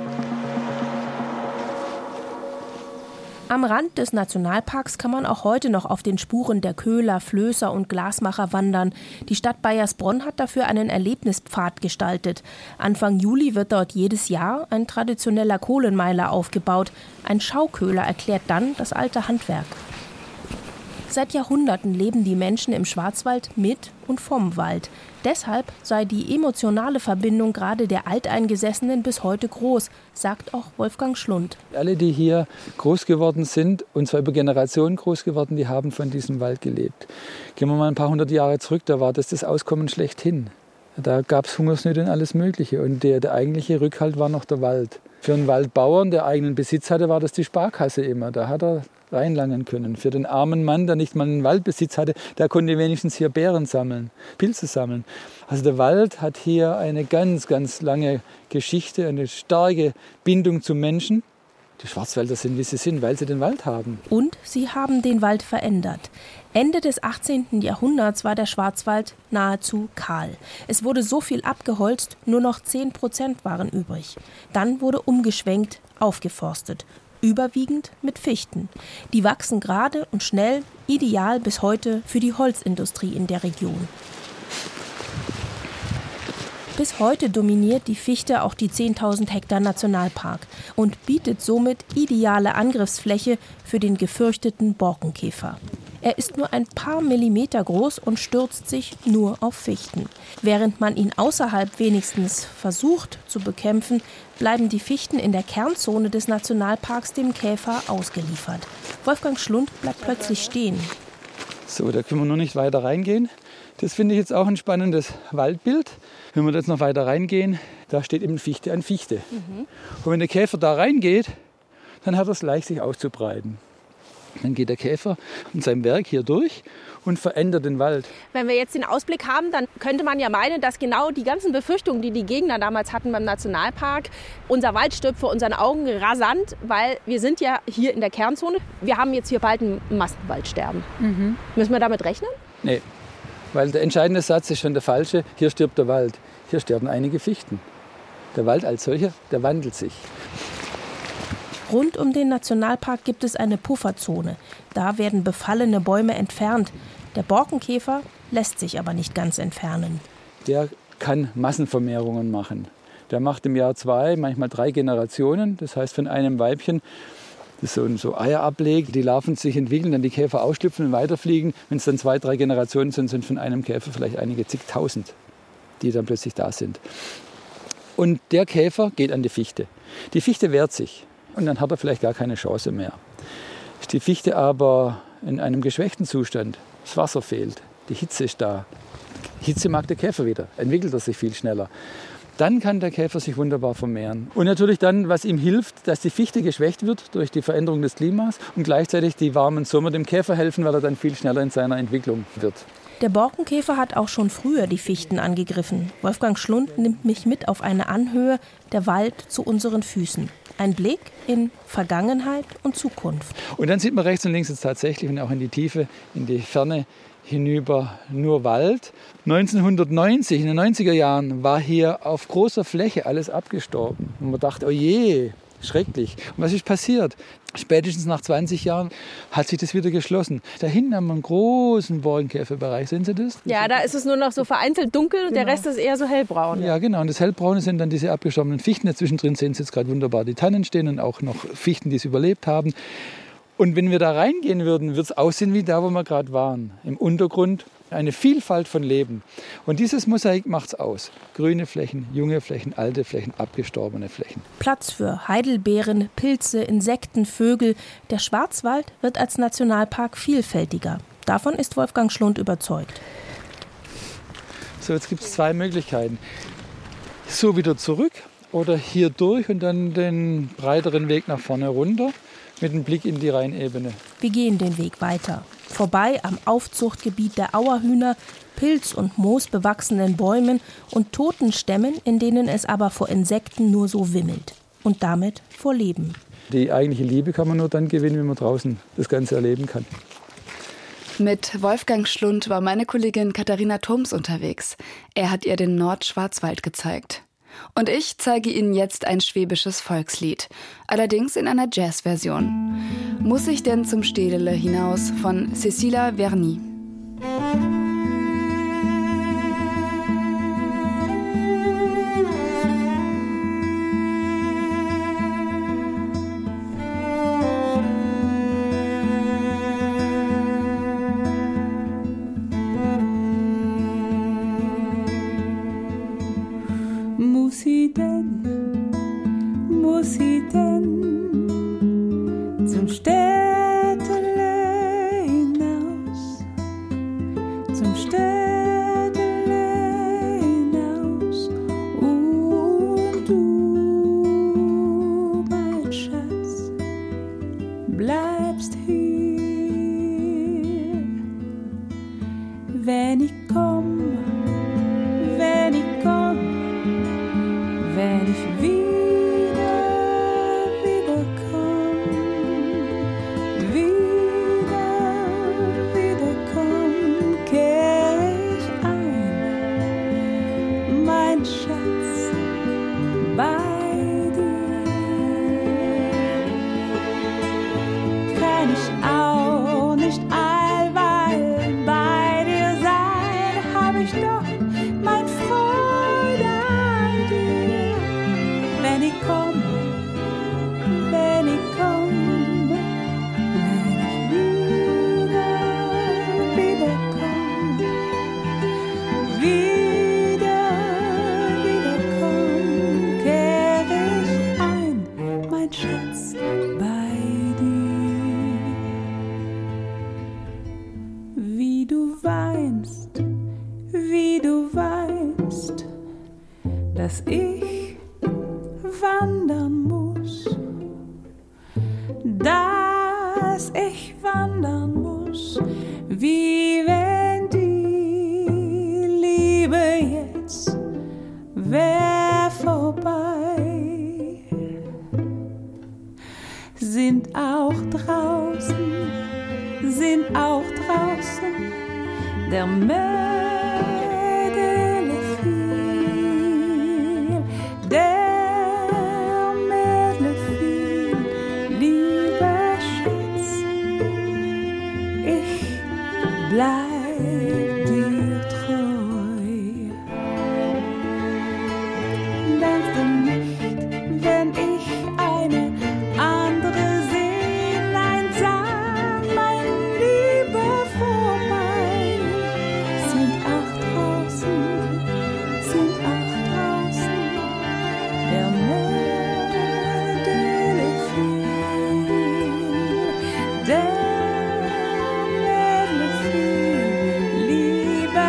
Am Rand des Nationalparks kann man auch heute noch auf den Spuren der Köhler, Flößer und Glasmacher wandern. Die Stadt Baiersbronn hat dafür einen Erlebnispfad gestaltet. Anfang Juli wird dort jedes Jahr ein traditioneller Kohlenmeiler aufgebaut. Ein Schauköhler erklärt dann das alte Handwerk. Seit Jahrhunderten leben die Menschen im Schwarzwald mit und vom Wald. Deshalb sei die emotionale Verbindung gerade der Alteingesessenen bis heute groß, sagt auch Wolfgang Schlund.
Alle, die hier groß geworden sind, und zwar über Generationen groß geworden, die haben von diesem Wald gelebt. Gehen wir mal ein paar hundert Jahre zurück, da war das das Auskommen schlechthin. Da gab es Hungersnöte und alles Mögliche. Und der, der eigentliche Rückhalt war noch der Wald. Für einen Waldbauern, der eigenen Besitz hatte, war das die Sparkasse immer. Da hat er reinlangen können. Für den armen Mann, der nicht mal einen Waldbesitz hatte, der konnte wenigstens hier Beeren sammeln, Pilze sammeln. Also der Wald hat hier eine ganz, ganz lange Geschichte, eine starke Bindung zum Menschen. Die Schwarzwälder sind, wie sie sind, weil sie den Wald haben.
Und sie haben den Wald verändert. Ende des achtzehnten Jahrhunderts war der Schwarzwald nahezu kahl. Es wurde so viel abgeholzt, nur noch zehn Prozent waren übrig. Dann wurde umgeschwenkt, aufgeforstet. Überwiegend mit Fichten. Die wachsen gerade und schnell, ideal bis heute für die Holzindustrie in der Region. Bis heute dominiert die Fichte auch die zehntausend Hektar Nationalpark und bietet somit ideale Angriffsfläche für den gefürchteten Borkenkäfer. Er ist nur ein paar Millimeter groß und stürzt sich nur auf Fichten. Während man ihn außerhalb wenigstens versucht zu bekämpfen, bleiben die Fichten in der Kernzone des Nationalparks dem Käfer ausgeliefert. Wolfgang Schlund bleibt plötzlich stehen.
So, da können wir nur nicht weiter reingehen. Das finde ich jetzt auch ein spannendes Waldbild. Wenn wir jetzt noch weiter reingehen, da steht eben Fichte an Fichte. Mhm. Und wenn der Käfer da reingeht, dann hat er es leicht, sich auszubreiten. Dann geht der Käfer in seinem Werk hier durch und verändert den Wald.
Wenn wir jetzt den Ausblick haben, dann könnte man ja meinen, dass genau die ganzen Befürchtungen, die die Gegner damals hatten beim Nationalpark, unser Wald stirbt vor unseren Augen rasant, weil wir sind ja hier in der Kernzone. Wir haben jetzt hier bald ein Massenwaldsterben. Mhm. Müssen wir damit rechnen?
Nee, weil der entscheidende Satz ist schon der falsche. Hier stirbt der Wald. Hier sterben einige Fichten. Der Wald als solcher, der wandelt sich.
Rund um den Nationalpark gibt es eine Pufferzone. Da werden befallene Bäume entfernt. Der Borkenkäfer lässt sich aber nicht ganz entfernen.
Der kann Massenvermehrungen machen. Der macht im Jahr zwei, manchmal drei Generationen. Das heißt, von einem Weibchen, das so, so Eier ablegt, die Larven sich entwickeln, dann die Käfer ausschlüpfen und weiterfliegen. Wenn es dann zwei, drei Generationen sind, sind von einem Käfer vielleicht einige zigtausend, die dann plötzlich da sind. Und der Käfer geht an die Fichte. Die Fichte wehrt sich. Und dann hat er vielleicht gar keine Chance mehr. Ist die Fichte aber in einem geschwächten Zustand, das Wasser fehlt, die Hitze ist da, die Hitze mag der Käfer wieder, entwickelt er sich viel schneller. Dann kann der Käfer sich wunderbar vermehren. Und natürlich dann, was ihm hilft, dass die Fichte geschwächt wird durch die Veränderung des Klimas und gleichzeitig die warmen Sommer dem Käfer helfen, weil er dann viel schneller in seiner Entwicklung wird.
Der Borkenkäfer hat auch schon früher die Fichten angegriffen. Wolfgang Schlund nimmt mich mit auf eine Anhöhe, der Wald zu unseren Füßen. Ein Blick in Vergangenheit und Zukunft.
Und dann sieht man rechts und links jetzt tatsächlich und auch in die Tiefe, in die Ferne hinüber nur Wald. neunzehnhundertneunzig, in den neunziger Jahren, war hier auf großer Fläche alles abgestorben. Und man dachte, oh je, schrecklich. Und was ist passiert? Spätestens nach zwanzig Jahren hat sich das wieder geschlossen. Da hinten haben wir einen großen Borkenkäferbereich. Sehen Sie das?
Ja, da ist es nur noch so vereinzelt dunkel und der Rest ist eher so hellbraun.
Ja, genau. Und das Hellbraune sind dann diese abgestorbenen Fichten. Zwischendrin sehen Sie jetzt gerade wunderbar die Tannen stehen und auch noch Fichten, die es überlebt haben. Und wenn wir da reingehen würden, wird es aussehen wie da, wo wir gerade waren. Im Untergrund eine Vielfalt von Leben. Und dieses Mosaik macht es aus. Grüne Flächen, junge Flächen, alte Flächen, abgestorbene Flächen.
Platz für Heidelbeeren, Pilze, Insekten, Vögel. Der Schwarzwald wird als Nationalpark vielfältiger. Davon ist Wolfgang Schlund überzeugt.
So, jetzt gibt es zwei Möglichkeiten. So wieder zurück oder hier durch und dann den breiteren Weg nach vorne runter mit einem Blick in die Rheinebene.
Wir gehen den Weg weiter. Vorbei am Aufzuchtgebiet der Auerhühner, pilz- und moosbewachsenen Bäumen und toten Stämmen, in denen es aber vor Insekten nur so wimmelt. Und damit vor Leben.
Die eigentliche Liebe kann man nur dann gewinnen, wenn man draußen das Ganze erleben kann.
Mit Wolfgang Schlund war meine Kollegin Katharina Thoms unterwegs. Er hat ihr den Nordschwarzwald gezeigt. Und ich zeige Ihnen jetzt ein schwäbisches Volkslied, allerdings in einer Jazzversion. Muss ich denn zum Städele hinaus von Cecilia Verny.
Muss ich denn, muss ich denn zum Städtele hinaus, zum Städtele hinaus und du, mein Schatz, bleibst hier, wenn ich komm, wenn ich komm. Wenn ich wieder, wieder komm, wieder, wieder komm, kehr ich ein, mein Schatz, bei dir. Kann ich auch nicht allweil bei dir sein, hab ich doch mein Freude an dir. Wenn ich komm, wenn ich komm, wenn ich wieder, wieder komm, wieder, wieder komm, kehr ich ein, mein Schatz, bei dir. Wie du weinst, wie du weißt, dass ich wandern muss, dass ich wandern muss, wie wenn die Liebe jetzt wär vorbei. Sind auch draußen, sind auch draußen der Mädele viel, der bleib dir treu. Denkst du nicht, wenn ich eine andere seh, nein, sag, mein Lieber, vorbei. Sind auch draußen, sind auch draußen der Mädele viel, der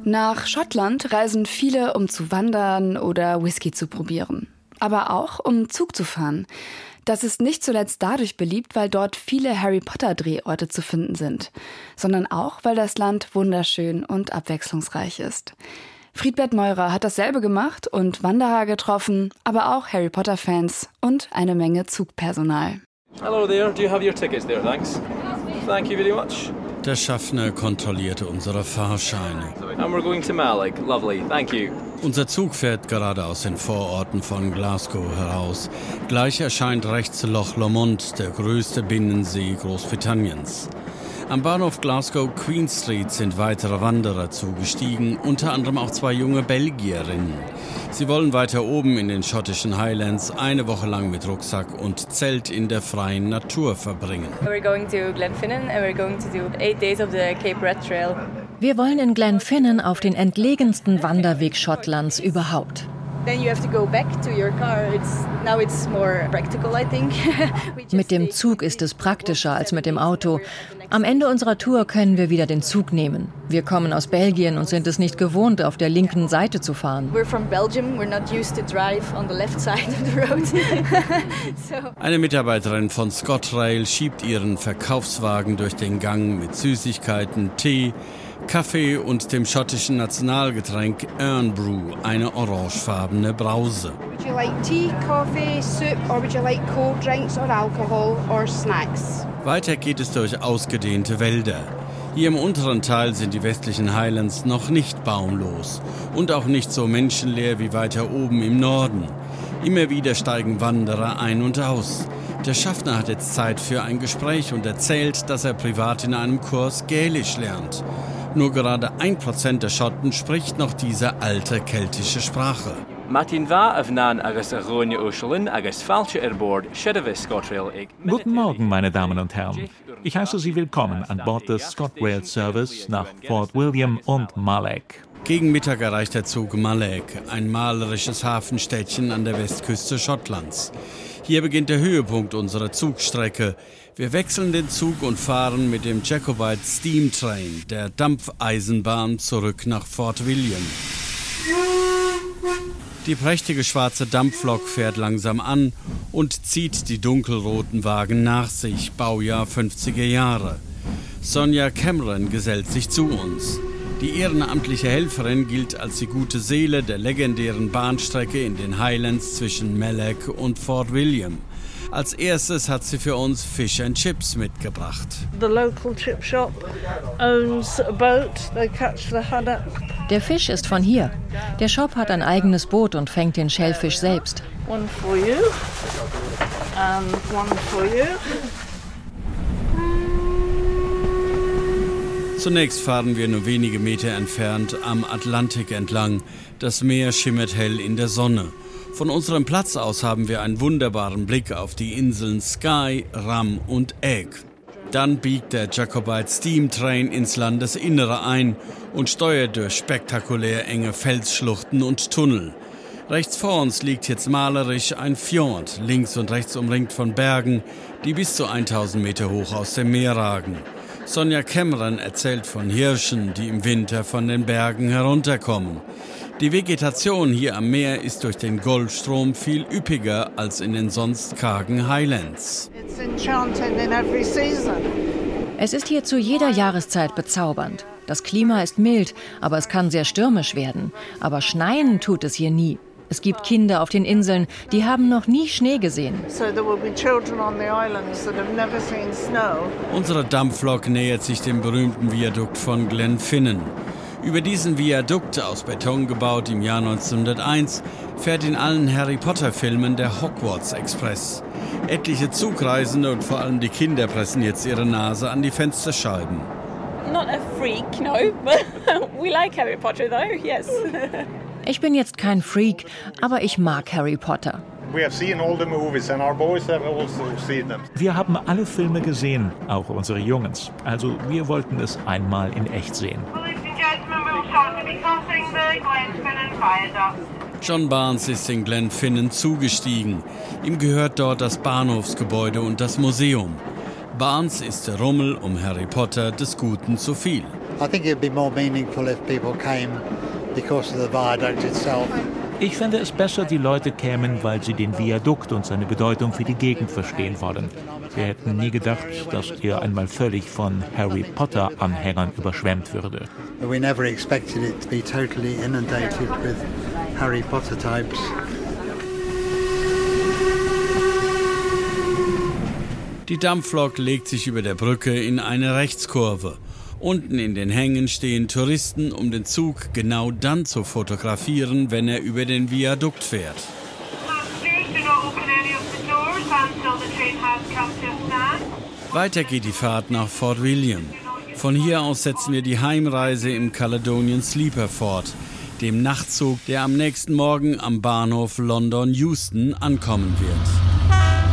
Nach Schottland reisen viele, um zu wandern oder Whisky zu probieren. Aber auch, um Zug zu fahren. Das ist nicht zuletzt dadurch beliebt, weil dort viele Harry-Potter-Drehorte zu finden sind. Sondern auch, weil das Land wunderschön und abwechslungsreich ist. Friedbert Meurer hat dasselbe gemacht und Wanderer getroffen, aber auch Harry-Potter-Fans und eine Menge Zugpersonal.
Hello there, do you have your tickets there, thanks? Thank you very much.
Der Schaffner kontrollierte unsere Fahrscheine.
And we're going to Malek, lovely, thank you.
Unser Zug fährt gerade aus den Vororten von Glasgow heraus. Gleich erscheint rechts Loch Lomond, der größte Binnensee Großbritanniens. Am Bahnhof Glasgow Queen Street sind weitere Wanderer zugestiegen, unter anderem auch zwei junge Belgierinnen. Sie wollen weiter oben in den schottischen Highlands eine Woche lang mit Rucksack und Zelt in der freien Natur verbringen.
We're going to Glenfinnan and we're going to do eight days of the Cape Red Trail.
Wir wollen in Glenfinnan auf den entlegensten Wanderweg Schottlands überhaupt.
Then you have to go back to your car. It's now it's more practical, I think.
Mit dem Zug ist es praktischer als mit dem Auto. Am Ende unserer Tour können wir wieder den Zug nehmen. Wir kommen aus Belgien und sind es nicht gewohnt, auf der linken Seite zu fahren.
We're from Belgium. We're not used to drive on the left side of the road. So.
Eine Mitarbeiterin von ScotRail schiebt ihren Verkaufswagen durch den Gang mit Süßigkeiten, Tee, Kaffee und dem schottischen Nationalgetränk Irn-Bru, eine orangefarbene Brause.
Would you like tea, coffee, soup, or would you like cold drinks or alcohol or snacks?
Weiter geht es durch ausgedehnte Wälder. Hier im unteren Teil sind die westlichen Highlands noch nicht baumlos und auch nicht so menschenleer wie weiter oben im Norden. Immer wieder steigen Wanderer ein und aus. Der Schaffner hat jetzt Zeit für ein Gespräch und erzählt, dass er privat in einem Kurs Gälisch lernt. Nur gerade ein Prozent der Schotten spricht noch diese alte keltische Sprache.
Guten Morgen, meine Damen und Herren. Ich heiße Sie willkommen an Bord des ScotRail Service nach Fort William und Malek.
Gegen Mittag erreicht der Zug Malek, ein malerisches Hafenstädtchen an der Westküste Schottlands. Hier beginnt der Höhepunkt unserer Zugstrecke. Wir wechseln den Zug und fahren mit dem Jacobite Steam Train, der Dampfeisenbahn, zurück nach Fort William. Die prächtige schwarze Dampflok fährt langsam an und zieht die dunkelroten Wagen nach sich, Baujahr fünfziger Jahre. Sonja Cameron gesellt sich zu uns. Die ehrenamtliche Helferin gilt als die gute Seele der legendären Bahnstrecke in den Highlands zwischen Malek und Fort William. Als erstes hat sie für uns Fish and Chips mitgebracht.
The local chip shop owns a boat. They catch the haddock.
Der Fisch ist von hier. Der Shop hat ein eigenes Boot und fängt den Schellfisch selbst.
One for you and one for you.
Zunächst fahren wir nur wenige Meter entfernt am Atlantik entlang. Das Meer schimmert hell in der Sonne. Von unserem Platz aus haben wir einen wunderbaren Blick auf die Inseln Skye, Ram und Egg. Dann biegt der Jacobite Steam Train ins Landesinnere ein und steuert durch spektakulär enge Felsschluchten und Tunnel. Rechts vor uns liegt jetzt malerisch ein Fjord, links und rechts umringt von Bergen, die bis zu tausend Meter hoch aus dem Meer ragen. Sonja Cameron erzählt von Hirschen, die im Winter von den Bergen herunterkommen. Die Vegetation hier am Meer ist durch den Golfstrom viel üppiger als in den sonst kargen Highlands.
It's enchanting in every season.
Es ist hier zu jeder Jahreszeit bezaubernd. Das Klima ist mild, aber es kann sehr stürmisch werden. Aber schneien tut es hier nie. Es gibt Kinder auf den Inseln, die haben noch nie Schnee gesehen.
So there will be children on the islands that have never seen snow.
Unsere Dampflok nähert sich dem berühmten Viadukt von Glenfinnan. Über diesen Viadukt, aus Beton gebaut im Jahr neunzehnhunderteins, fährt in allen Harry-Potter-Filmen der Hogwarts-Express. Etliche Zugreisende und vor allem die Kinder pressen jetzt ihre Nase an die Fensterscheiben.
Not a freak, no, but we like Harry Potter though, yes.
Ich bin jetzt kein Freak, aber ich mag Harry Potter.
Wir haben alle Filme gesehen, auch unsere Jungs. Also wir wollten es einmal in echt sehen.
John Barnes ist in Glenfinnan zugestiegen. Ihm gehört dort das Bahnhofsgebäude und das Museum. Barnes ist der Rummel um Harry Potter des Guten zu viel.
I think it'd be more meaningful if people came because of the viaduct itself.
Ich fände es besser, die Leute kämen, weil sie den Viadukt und seine Bedeutung für die Gegend verstehen wollen. Wir hätten nie gedacht, dass er einmal völlig von Harry Potter-Anhängern überschwemmt würde.
We never expected it to be totally inundated with Harry Potter types.
Die Dampflok legt sich über der Brücke in eine Rechtskurve. Unten in den Hängen stehen Touristen, um den Zug genau dann zu fotografieren, wenn er über den Viadukt fährt. Weiter geht die Fahrt nach Fort William. Von hier aus setzen wir die Heimreise im Caledonian Sleeper fort, dem Nachtzug, der am nächsten Morgen am Bahnhof London Euston ankommen wird.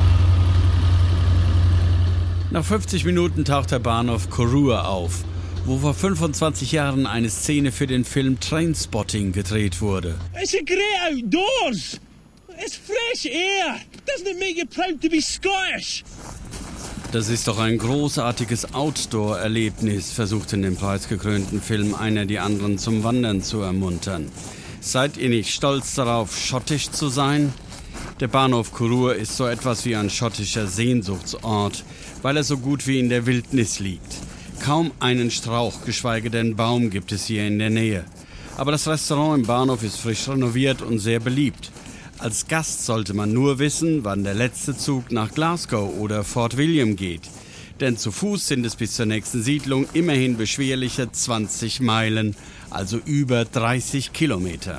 Nach fünfzig Minuten taucht der Bahnhof Korua auf, wo vor fünfundzwanzig Jahren eine Szene für den Film Trainspotting gedreht wurde.
It's a great outdoors. It's fresh air. Doesn't it make you proud to be Scottish?
Das ist doch ein großartiges Outdoor-Erlebnis, versucht in dem preisgekrönten Film einer die anderen zum Wandern zu ermuntern. Seid ihr nicht stolz darauf, schottisch zu sein? Der Bahnhof Korua ist so etwas wie ein schottischer Sehnsuchtsort, weil er so gut wie in der Wildnis liegt. Kaum einen Strauch, geschweige denn Baum gibt es hier in der Nähe. Aber das Restaurant im Bahnhof ist frisch renoviert und sehr beliebt. Als Gast sollte man nur wissen, wann der letzte Zug nach Glasgow oder Fort William geht. Denn zu Fuß sind es bis zur nächsten Siedlung immerhin beschwerliche zwanzig Meilen, also über dreißig Kilometer.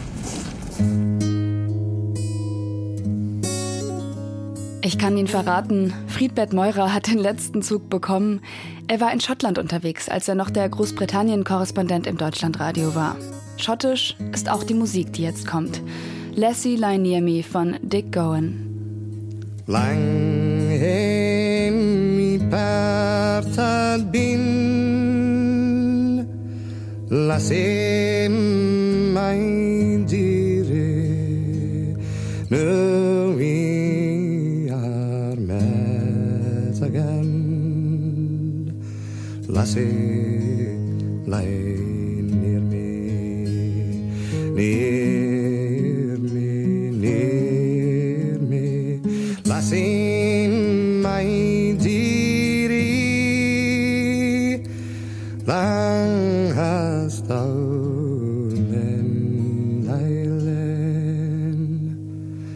Ich kann Ihnen verraten, Friedbert Meurer hat den letzten Zug bekommen. Er war in Schottland unterwegs, als er noch der Großbritannien-Korrespondent im Deutschlandradio war. Schottisch ist auch die Musik, die jetzt kommt. Lassie Lie Near Me von Dick Gowan.
Lang mi partad bin, lassie mai dire, no we are met again. Lassie lie near me, near me, near me. Lassie, my dearie, long hast thou been lying.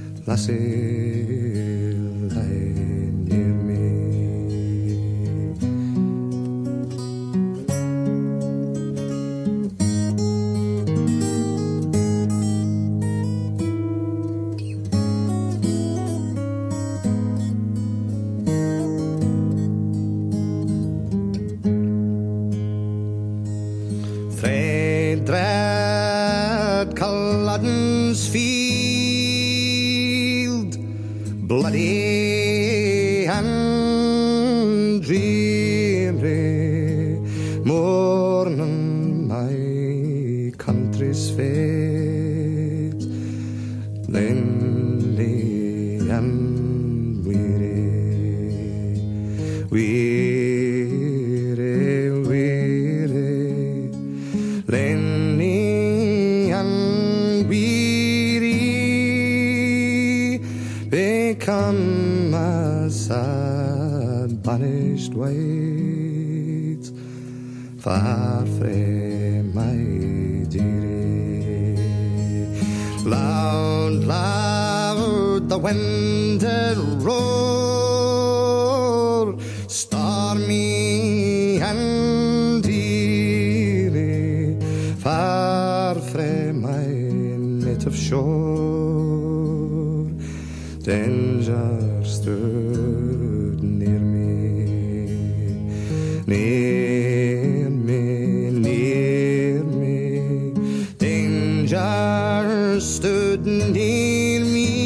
Lassie, lie near me. Dread Culloden's field, bloody and dreary, mourning my country's fate, lonely and weary, weary, weary, lonely. Become a sad banished wight, far from my dearie. Loud, loud the wind did roar, stormy and dreary, far from my native shore. Danger stood near me, near me, near me. Danger stood near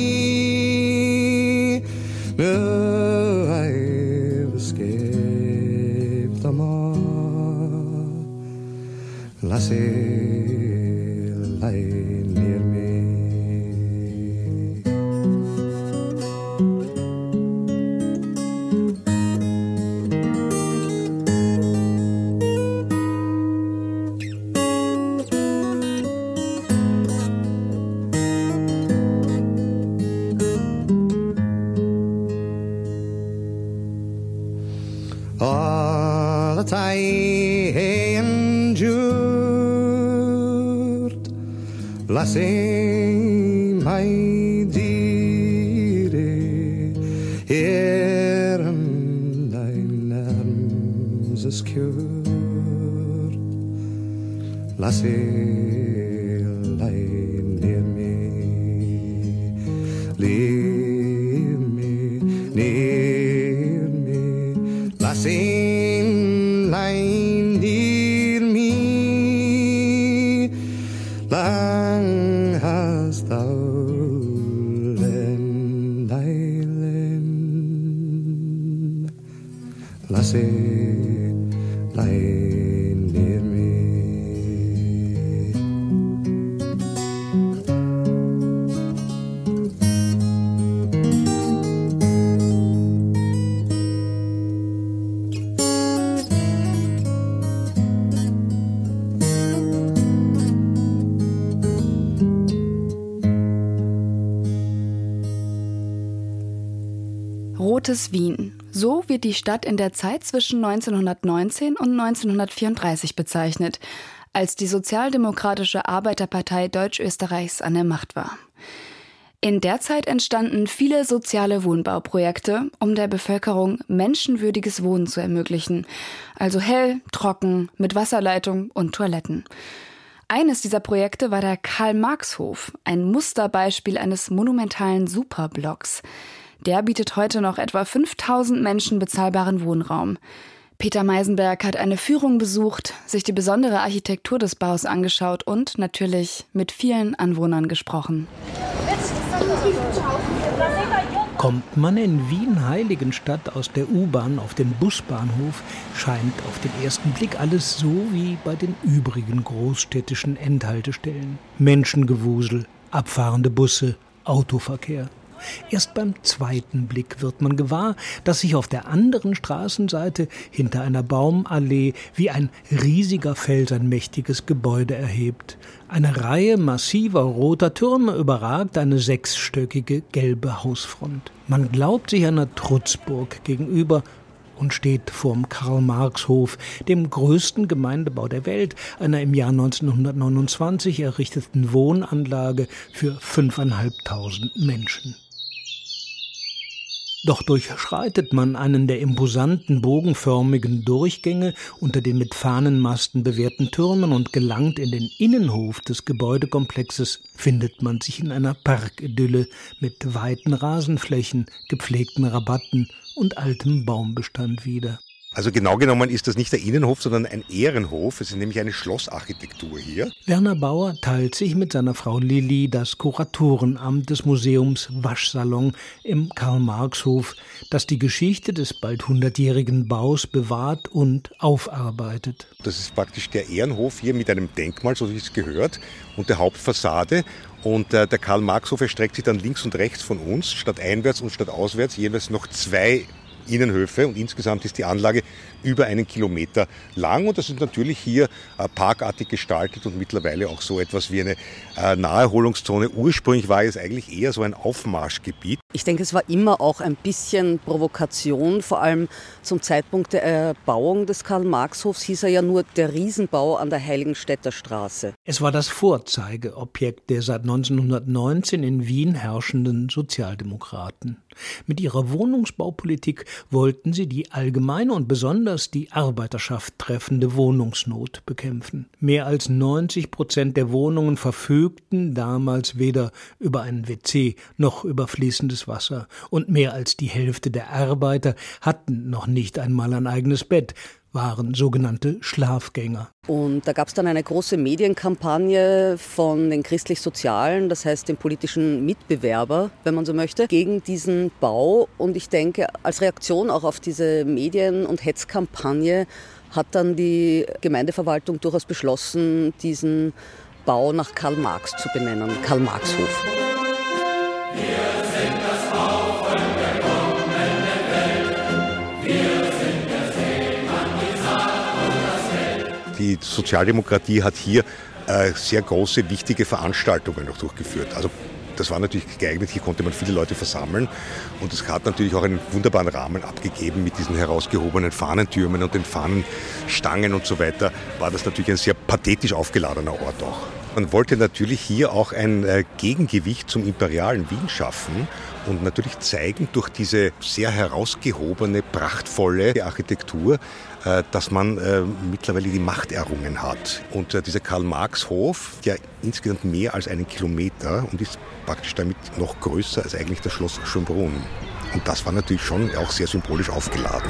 me. No, I've escaped them all. Lassie, lie near me. that I endured. Lassie, my dearie, here in thine arms is cured. Lassie, lie near me, leave me near me. Lassie, lie near me. Lang hast thou lain, thy lain. Lassie, lie near me.
Rotes Wien. So wird die Stadt in der Zeit zwischen neunzehnhundertneunzehn und neunzehnhundertvierunddreißig bezeichnet, als die Sozialdemokratische Arbeiterpartei Deutschösterreichs an der Macht war. In der Zeit entstanden viele soziale Wohnbauprojekte, um der Bevölkerung menschenwürdiges Wohnen zu ermöglichen. Also hell, trocken, mit Wasserleitung und Toiletten. Eines dieser Projekte war der Karl-Marx-Hof, ein Musterbeispiel eines monumentalen Superblocks. Der bietet heute noch etwa fünftausend Menschen bezahlbaren Wohnraum. Peter Meisenberg hat eine Führung besucht, sich die besondere Architektur des Baus angeschaut und natürlich mit vielen Anwohnern gesprochen.
Kommt man in Wien-Heiligenstadt aus der U-Bahn auf den Busbahnhof, scheint auf den ersten Blick alles so wie bei den übrigen großstädtischen Endhaltestellen. Menschengewusel, abfahrende Busse, Autoverkehr. Erst beim zweiten Blick wird man gewahr, dass sich auf der anderen Straßenseite hinter einer Baumallee wie ein riesiger Fels ein mächtiges Gebäude erhebt. Eine Reihe massiver roter Türme überragt eine sechsstöckige gelbe Hausfront. Man glaubt sich einer Trutzburg gegenüber und steht vorm Karl-Marx-Hof, dem größten Gemeindebau der Welt, einer im Jahr neunzehnhundertneunundzwanzig errichteten Wohnanlage für fünftausendfünfhundert Menschen. Doch durchschreitet man einen der imposanten bogenförmigen Durchgänge unter den mit Fahnenmasten bewehrten Türmen und gelangt in den Innenhof des Gebäudekomplexes, findet man sich in einer Parkidylle mit weiten Rasenflächen, gepflegten Rabatten und altem Baumbestand wieder.
Also genau genommen ist das nicht der Innenhof, sondern ein Ehrenhof. Es ist nämlich eine Schlossarchitektur hier.
Werner Bauer teilt sich mit seiner Frau Lilli das Kuratorenamt des Museums Waschsalon im Karl-Marx-Hof, das die Geschichte des bald hundertjährigen Baus bewahrt und aufarbeitet.
Das ist praktisch der Ehrenhof hier mit einem Denkmal, so wie es gehört, und der Hauptfassade. Und äh, der Karl-Marx-Hof erstreckt sich dann links und rechts von uns, statt einwärts und statt auswärts, jeweils noch zwei Innenhöfe, und insgesamt ist die Anlage über einen Kilometer lang, und das ist natürlich hier äh, parkartig gestaltet und mittlerweile auch so etwas wie eine äh, Naherholungszone. Ursprünglich war es eigentlich eher so ein Aufmarschgebiet.
Ich denke, es war immer auch ein bisschen Provokation, vor allem zum Zeitpunkt der Erbauung des Karl-Marx-Hofs hieß er ja nur der Riesenbau an der Heiligenstädter Straße.
Es war das Vorzeigeobjekt der seit neunzehnhundertneunzehn in Wien herrschenden Sozialdemokraten. Mit ihrer Wohnungsbaupolitik wollten sie die allgemeine und besonders die Arbeiterschaft treffende Wohnungsnot bekämpfen. Mehr als neunzig Prozent der Wohnungen verfügten damals weder über einen W C noch über fließendes Wasser. Und mehr als die Hälfte der Arbeiter hatten noch nicht einmal ein eigenes Bett, waren sogenannte Schlafgänger.
Und da gab es dann eine große Medienkampagne von den Christlich-Sozialen, das heißt den politischen Mitbewerber, wenn man so möchte, gegen diesen Bau. Und ich denke, als Reaktion auch auf diese Medien- und Hetzkampagne hat dann die Gemeindeverwaltung durchaus beschlossen, diesen Bau nach Karl Marx zu benennen, Karl-Marx-Hof.
Wir sind das Aufräumen der kommenden Welt. Wir sind der Seemann, die Saat und das Geld.
Die Sozialdemokratie hat hier äh, sehr große, wichtige Veranstaltungen noch durchgeführt. Also Das war natürlich geeignet, hier konnte man viele Leute versammeln und es hat natürlich auch einen wunderbaren Rahmen abgegeben mit diesen herausgehobenen Fahnentürmen und den Fahnenstangen und so weiter. War das natürlich ein sehr pathetisch aufgeladener Ort auch. Man wollte natürlich hier auch ein äh, Gegengewicht zum imperialen Wien schaffen und natürlich zeigen durch diese sehr herausgehobene, prachtvolle Architektur, äh, dass man äh, mittlerweile die Macht errungen hat. Und äh, dieser Karl-Marx-Hof, ja insgesamt mehr als einen Kilometer und ist praktisch damit noch größer als eigentlich das Schloss Schönbrunn. Und das war natürlich schon auch sehr symbolisch aufgeladen.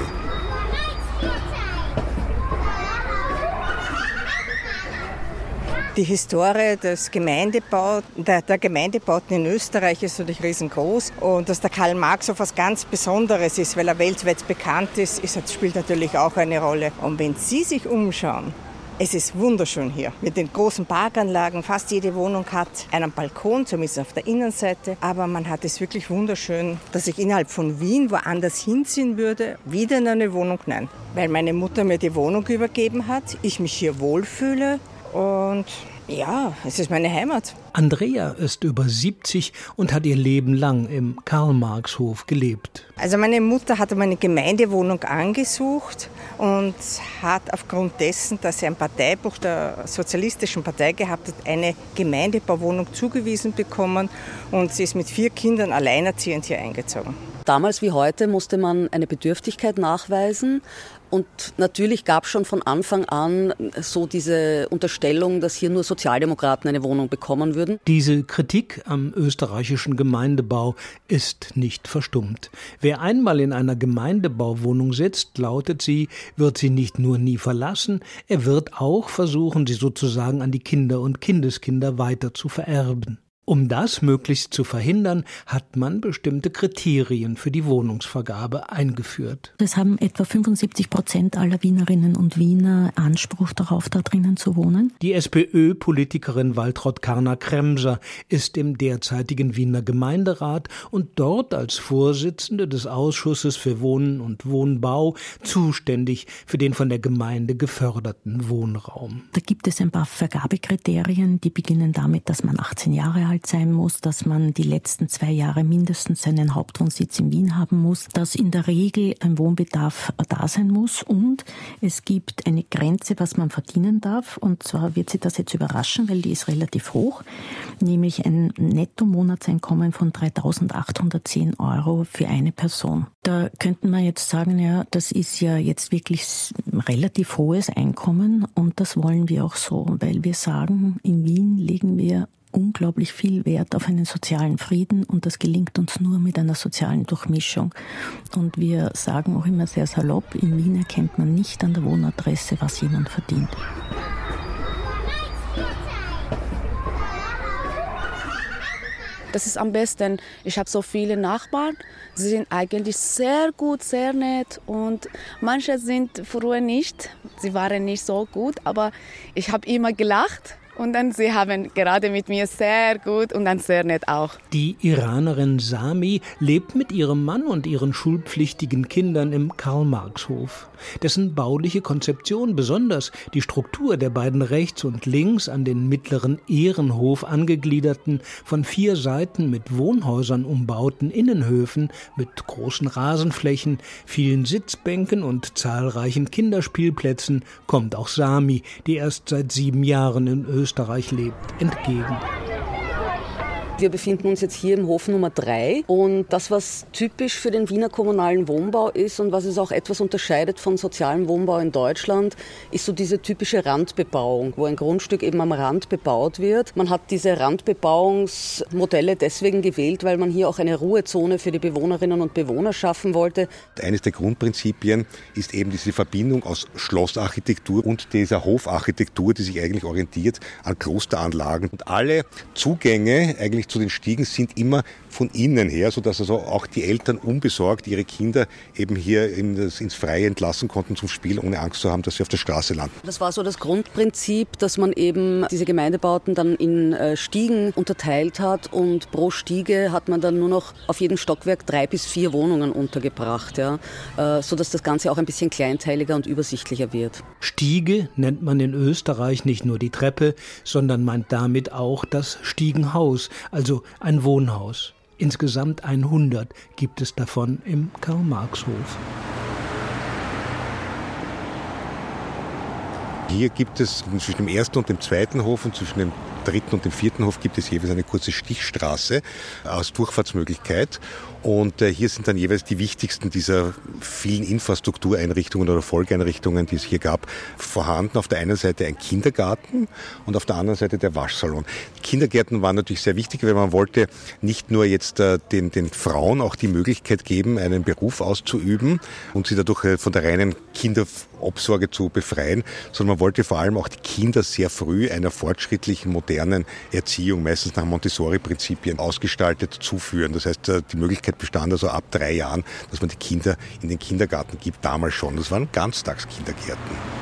Die Historie des Gemeindebaus, der, der Gemeindebauten in Österreich ist natürlich riesengroß. Und dass der Karl-Marx-Hof was ganz Besonderes ist, weil er weltweit bekannt ist, ist, spielt natürlich auch eine Rolle. Und wenn Sie sich umschauen, es ist wunderschön hier. Mit den großen Parkanlagen, fast jede Wohnung hat einen Balkon, zumindest auf der Innenseite. Aber man hat es wirklich wunderschön, dass ich innerhalb von Wien woanders hinziehen würde, wieder in eine Wohnung, nein. Weil meine Mutter mir die Wohnung übergeben hat, ich mich hier wohlfühle. Und ja, es ist meine Heimat.
Andrea ist über siebzig und hat ihr Leben lang im Karl-Marx-Hof gelebt.
Also meine Mutter hatte meine Gemeindewohnung angesucht und hat aufgrund dessen, dass sie ein Parteibuch der Sozialistischen Partei gehabt hat, eine Gemeindebauwohnung zugewiesen bekommen und sie ist mit vier Kindern alleinerziehend hier eingezogen.
Damals wie heute musste man eine Bedürftigkeit nachweisen. Und natürlich gab es schon von Anfang an so diese Unterstellung, dass hier nur Sozialdemokraten eine Wohnung bekommen würden.
Diese Kritik am österreichischen Gemeindebau ist nicht verstummt. Wer einmal in einer Gemeindebauwohnung sitzt, lautet sie, wird sie nicht nur nie verlassen, er wird auch versuchen, sie sozusagen an die Kinder und Kindeskinder weiter zu vererben. Um das möglichst zu verhindern, hat man bestimmte Kriterien für die Wohnungsvergabe eingeführt.
Es haben etwa fünfundsiebzig Prozent aller Wienerinnen und Wiener Anspruch darauf, da drinnen zu wohnen.
Die SPÖ-Politikerin Waltraud Karner-Kremser ist im derzeitigen Wiener Gemeinderat und dort als Vorsitzende des Ausschusses für Wohnen und Wohnbau zuständig für den von der Gemeinde geförderten Wohnraum.
Da gibt es ein paar Vergabekriterien, die beginnen damit, dass man achtzehn Jahre alt sein muss, dass man die letzten zwei Jahre mindestens seinen Hauptwohnsitz in Wien haben muss, dass in der Regel ein Wohnbedarf da sein muss und es gibt eine Grenze, was man verdienen darf, und zwar wird Sie das jetzt überraschen, weil die ist relativ hoch, nämlich ein Netto-Monatseinkommen von dreitausendachthundertzehn Euro für eine Person. Da könnten wir jetzt sagen, ja, das ist ja jetzt wirklich relativ hohes Einkommen und das wollen wir auch so, weil wir sagen, in Wien legen wir unglaublich viel Wert auf einen sozialen Frieden und das gelingt uns nur mit einer sozialen Durchmischung. Und wir sagen auch immer sehr salopp, in Wien erkennt man nicht an der Wohnadresse, was jemand verdient.
Das ist am besten. Ich habe so viele Nachbarn. Sie sind eigentlich sehr gut, sehr nett. Und manche sind früher nicht. Sie waren nicht so gut, aber ich habe immer gelacht. Und dann sie haben gerade mit mir sehr gut und dann sehr nett auch.
Die Iranerin Sami lebt mit ihrem Mann und ihren schulpflichtigen Kindern im Karl-Marx-Hof. Dessen bauliche Konzeption, besonders die Struktur der beiden rechts und links an den mittleren Ehrenhof angegliederten, von vier Seiten mit Wohnhäusern umbauten Innenhöfen mit großen Rasenflächen, vielen Sitzbänken und zahlreichen Kinderspielplätzen, kommt auch Sami, die erst seit sieben Jahren in Österreich lebt, entgegen.
Wir befinden uns jetzt hier im Hof Nummer drei und das, was typisch für den Wiener kommunalen Wohnbau ist und was es auch etwas unterscheidet von sozialem Wohnbau in Deutschland, ist so diese typische Randbebauung, wo ein Grundstück eben am Rand bebaut wird. Man hat diese Randbebauungsmodelle deswegen gewählt, weil man hier auch eine Ruhezone für die Bewohnerinnen und Bewohner schaffen wollte.
Eines der Grundprinzipien ist eben diese Verbindung aus Schlossarchitektur und dieser Hofarchitektur, die sich eigentlich orientiert an Klosteranlagen. Und alle Zugänge eigentlich zu den Stiegen sind immer von innen her, sodass also auch die Eltern unbesorgt ihre Kinder eben hier in das, ins Freie entlassen konnten zum Spiel, ohne Angst zu haben, dass sie auf der Straße landen.
Das war so das Grundprinzip, dass man eben diese Gemeindebauten dann in Stiegen unterteilt hat und pro Stiege hat man dann nur noch auf jedem Stockwerk drei bis vier Wohnungen untergebracht, ja, sodass das Ganze auch ein bisschen kleinteiliger und übersichtlicher wird.
Stiege nennt man in Österreich nicht nur die Treppe, sondern meint damit auch das Stiegenhaus, also ein Wohnhaus. Insgesamt hundert gibt es davon im Karl-Marx-Hof.
Hier gibt es zwischen dem ersten und dem zweiten Hof und zwischen dem dritten und dem vierten Hof gibt es jeweils eine kurze Stichstraße als Durchfahrtsmöglichkeit. Und äh, hier sind dann jeweils die wichtigsten dieser vielen Infrastruktureinrichtungen oder Folgeeinrichtungen, die es hier gab, vorhanden. Auf der einen Seite ein Kindergarten und auf der anderen Seite der Waschsalon. Kindergärten waren natürlich sehr wichtig, weil man wollte nicht nur jetzt äh, den, den Frauen auch die Möglichkeit geben, einen Beruf auszuüben und sie dadurch äh, von der reinen Kinderobsorge zu befreien, sondern man wollte vor allem auch die Kinder sehr früh einer fortschrittlichen, modernen Erziehung, meistens nach Montessori-Prinzipien ausgestaltet, zuführen. Das heißt, äh, die Möglichkeit bestand also ab drei Jahren, dass man die Kinder in den Kindergarten gibt, damals schon. Das waren Ganztagskindergärten.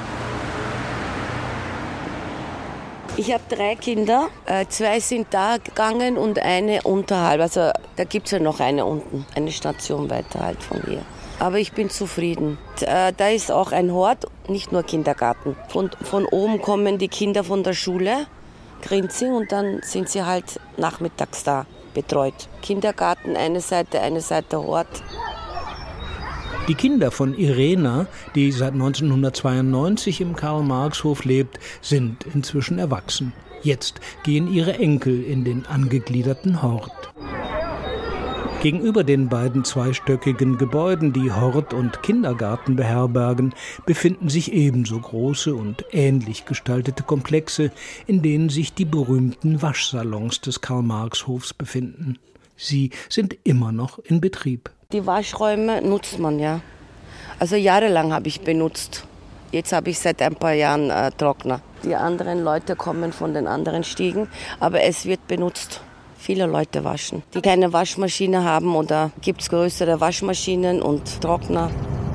Ich habe drei Kinder, äh, zwei sind da gegangen und eine unterhalb. Also da gibt es ja noch eine unten, eine Station weiter halt von hier. Aber ich bin zufrieden. Äh, da ist auch ein Hort, nicht nur Kindergarten. Von, von oben kommen die Kinder von der Schule, Grinzing, und dann sind sie halt nachmittags da. Betreut. Kindergarten, eine Seite, eine Seite Hort.
Die Kinder von Irena, die seit neunzehnhundertzweiundneunzig im Karl-Marx-Hof lebt, sind inzwischen erwachsen. Jetzt gehen ihre Enkel in den angegliederten Hort. Gegenüber den beiden zweistöckigen Gebäuden, die Hort und Kindergarten beherbergen, befinden sich ebenso große und ähnlich gestaltete Komplexe, in denen sich die berühmten Waschsalons des Karl-Marx-Hofs befinden. Sie sind immer noch in Betrieb.
Die Waschräume nutzt man, ja. Also jahrelang habe ich benutzt. Jetzt habe ich seit ein paar Jahren äh, Trockner. Die anderen Leute kommen von den anderen Stiegen, aber es wird benutzt. Viele Leute waschen, die keine Waschmaschine haben, oder gibt es größere Waschmaschinen und Trockner.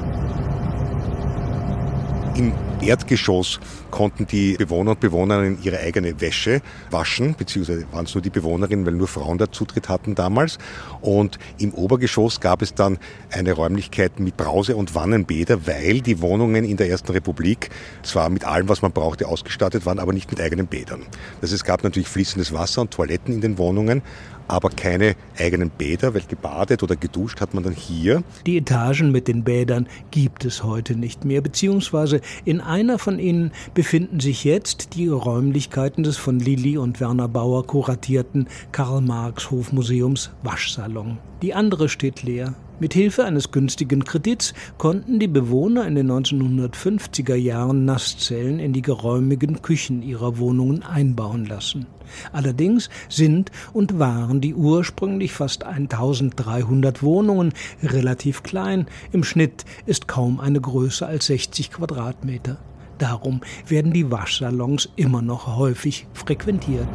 Im Erdgeschoss konnten die Bewohner und Bewohnerinnen ihre eigene Wäsche waschen, beziehungsweise waren es nur die Bewohnerinnen, weil nur Frauen da Zutritt hatten damals. Und im Obergeschoss gab es dann eine Räumlichkeit mit Brause- und Wannenbäder, weil die Wohnungen in der Ersten Republik zwar mit allem, was man brauchte, ausgestattet waren, aber nicht mit eigenen Bädern. Das heißt, es gab natürlich fließendes Wasser und Toiletten in den Wohnungen, aber keine eigenen Bäder, weil gebadet oder geduscht hat man dann hier.
Die Etagen mit den Bädern gibt es heute nicht mehr, beziehungsweise in einer von ihnen befinden sich jetzt die Räumlichkeiten des von Lilli und Werner Bauer kuratierten Karl-Marx-Hof-Museums Waschsalon. Die andere steht leer. Mit Hilfe eines günstigen Kredits konnten die Bewohner in den neunzehnhundertfünfziger Jahren Nasszellen in die geräumigen Küchen ihrer Wohnungen einbauen lassen. Allerdings sind und waren die ursprünglich fast eintausenddreihundert Wohnungen relativ klein. Im Schnitt ist kaum eine größer als sechzig Quadratmeter. Darum werden die Waschsalons immer noch häufig frequentiert.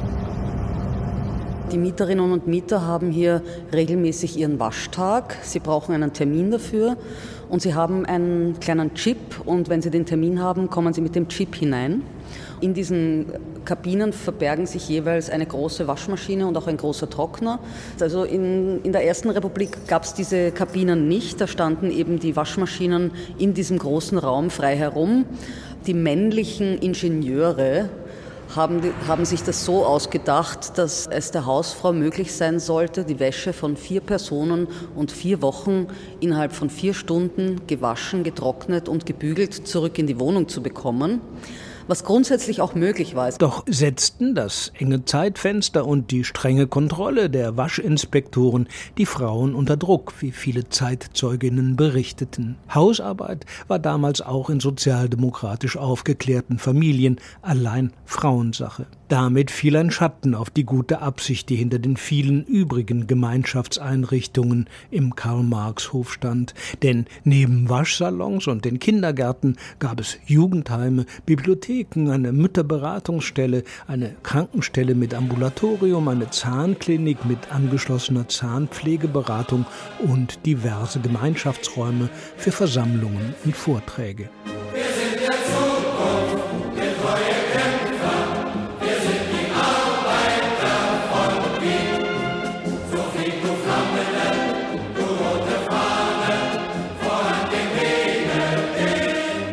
Die Mieterinnen und Mieter haben hier regelmäßig ihren Waschtag. Sie brauchen einen Termin dafür und sie haben einen kleinen Chip, und wenn sie den Termin haben, kommen sie mit dem Chip hinein. In diesen Kabinen verbergen sich jeweils eine große Waschmaschine und auch ein großer Trockner. Also in, in der Ersten Republik gab es diese Kabinen nicht. Da standen eben die Waschmaschinen in diesem großen Raum frei herum. Die männlichen Ingenieure Haben, haben sich das so ausgedacht, dass es der Hausfrau möglich sein sollte, die Wäsche von vier Personen und vier Wochen innerhalb von vier Stunden gewaschen, getrocknet und gebügelt zurück in die Wohnung zu bekommen, was grundsätzlich auch möglich war.
Doch setzten das enge Zeitfenster und die strenge Kontrolle der Waschinspektoren die Frauen unter Druck, wie viele Zeitzeuginnen berichteten. Hausarbeit war damals auch in sozialdemokratisch aufgeklärten Familien allein Frauensache. Damit fiel ein Schatten auf die gute Absicht, die hinter den vielen übrigen Gemeinschaftseinrichtungen im Karl-Marx-Hof stand. Denn neben Waschsalons und den Kindergärten gab es Jugendheime, Bibliotheken, eine Mütterberatungsstelle, eine Krankenstelle mit Ambulatorium, eine Zahnklinik mit angeschlossener Zahnpflegeberatung und diverse Gemeinschaftsräume für Versammlungen und Vorträge.
Wir sind der Zukunft, wir treue Kämpfer, wir sind die Arbeiter von Wien. So flieg du Flammenen, du rote Fahne, voran den Wege.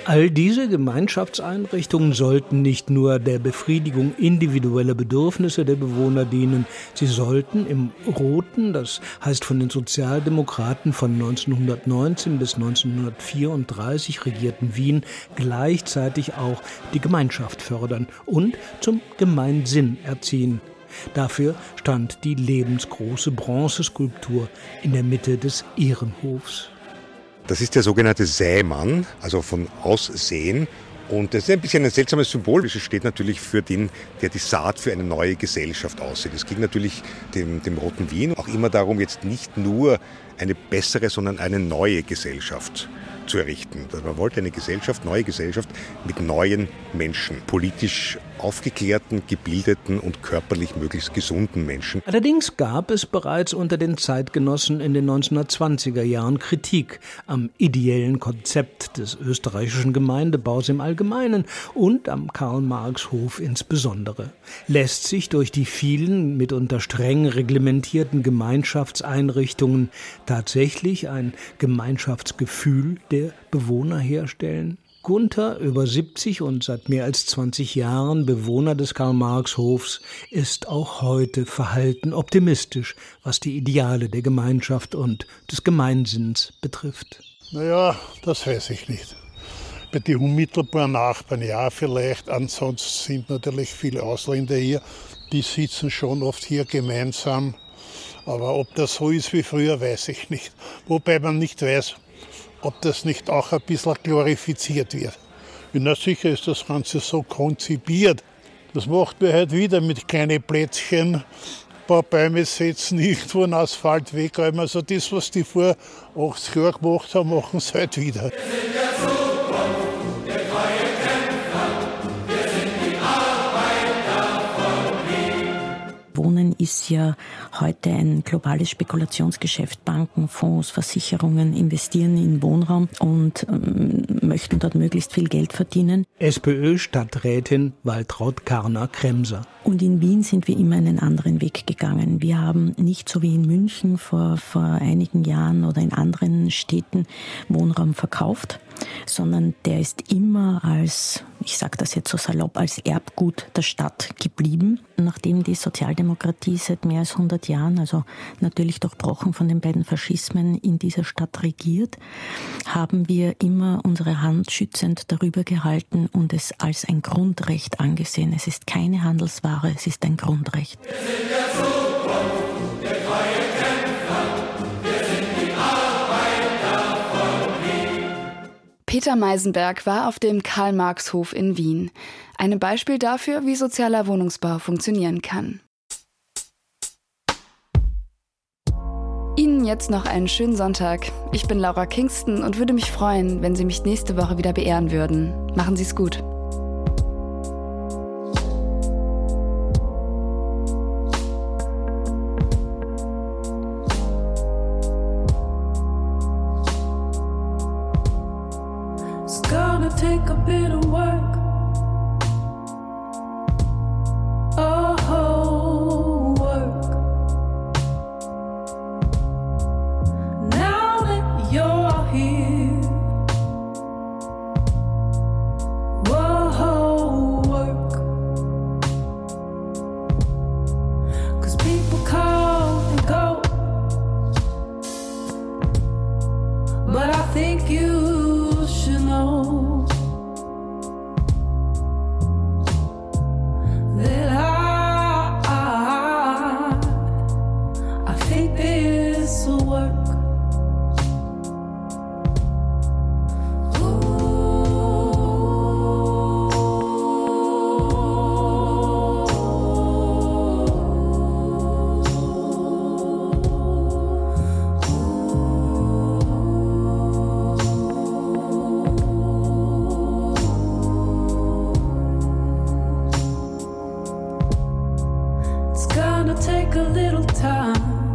All diese Gemeinschaftseinrichtungen sollten nicht nur der Befriedigung individueller Bedürfnisse der Bewohner dienen, sie sollten im roten, das heißt von den Sozialdemokraten von neunzehnhundertneunzehn bis neunzehnhundertvierunddreißig regierten Wien, gleichzeitig auch die Gemeinschaft fördern und zum Gemeinsinn erziehen. Dafür stand die lebensgroße Bronzeskulptur in der Mitte des Ehrenhofs.
Das ist der sogenannte Sämann, also von Aussehen. Und das ist ein bisschen ein seltsames Symbol. Es steht natürlich für den, der die Saat für eine neue Gesellschaft aussieht. Es ging natürlich dem, dem Roten Wien auch immer darum, jetzt nicht nur eine bessere, sondern eine neue Gesellschaft zu errichten. Man wollte eine Gesellschaft, neue Gesellschaft mit neuen Menschen, politisch aufgeklärten, gebildeten und körperlich möglichst gesunden Menschen.
Allerdings gab es bereits unter den Zeitgenossen in den neunzehnhundertzwanziger Jahren Kritik am ideellen Konzept des österreichischen Gemeindebaus im Allgemeinen und am Karl-Marx-Hof insbesondere. Lässt sich durch die vielen, mitunter streng reglementierten Gemeinschaftseinrichtungen tatsächlich ein Gemeinschaftsgefühl der Bewohner herstellen? Gunther, über siebzig und seit mehr als zwanzig Jahren Bewohner des Karl-Marx-Hofs, ist auch heute verhalten optimistisch, was die Ideale der Gemeinschaft und des Gemeinsinns betrifft.
Naja, das weiß ich nicht. Bei den unmittelbaren Nachbarn ja vielleicht, ansonsten sind natürlich viele Ausländer hier, die sitzen schon oft hier gemeinsam. Aber ob das so ist wie früher, weiß ich nicht. Wobei man nicht weiß, ob das nicht auch ein bisschen glorifiziert wird. Na sicher ist das Ganze so konzipiert. Das macht man halt wieder mit kleinen Plätzchen, ein paar Bäume setzen, irgendwo einen Asphalt wegräumen. Also das, was die vor achtzig Jahren gemacht haben, machen sie halt wieder.
Wohnen ist ja heute ein globales Spekulationsgeschäft. Banken, Fonds, Versicherungen investieren in Wohnraum und ähm, möchten dort möglichst viel Geld verdienen.
SPÖ-Stadträtin Waltraud Karner-Kremser.
Und in Wien sind wir immer einen anderen Weg gegangen. Wir haben nicht so wie in München vor, vor einigen Jahren oder in anderen Städten Wohnraum verkauft, sondern der ist immer als, ich sage das jetzt so salopp, als Erbgut der Stadt geblieben. Nachdem die Sozialdemokratie seit mehr als hundert Jahren, also natürlich durchbrochen von den beiden Faschismen, in dieser Stadt regiert, haben wir immer unsere Hand schützend darüber gehalten und es als ein Grundrecht angesehen. Es ist keine Handelsware, es ist ein Grundrecht.
Wir sind der Zukunft, der treue Kämpfer, wir sind die Arbeiter von Wien.
Peter Meisenberg war auf dem Karl-Marx-Hof in Wien. Ein Beispiel dafür, wie sozialer Wohnungsbau funktionieren kann. Ihnen jetzt noch einen schönen Sonntag. Ich bin Laura Kingston und würde mich freuen, wenn Sie mich nächste Woche wieder beehren würden. Machen Sie es gut.
It's gonna take a bit of work. Oh, work. Now that you're here, whoa, work. 'Cause people come and go, but I think you should know that I, I, I think this will work. It's gonna take a little time.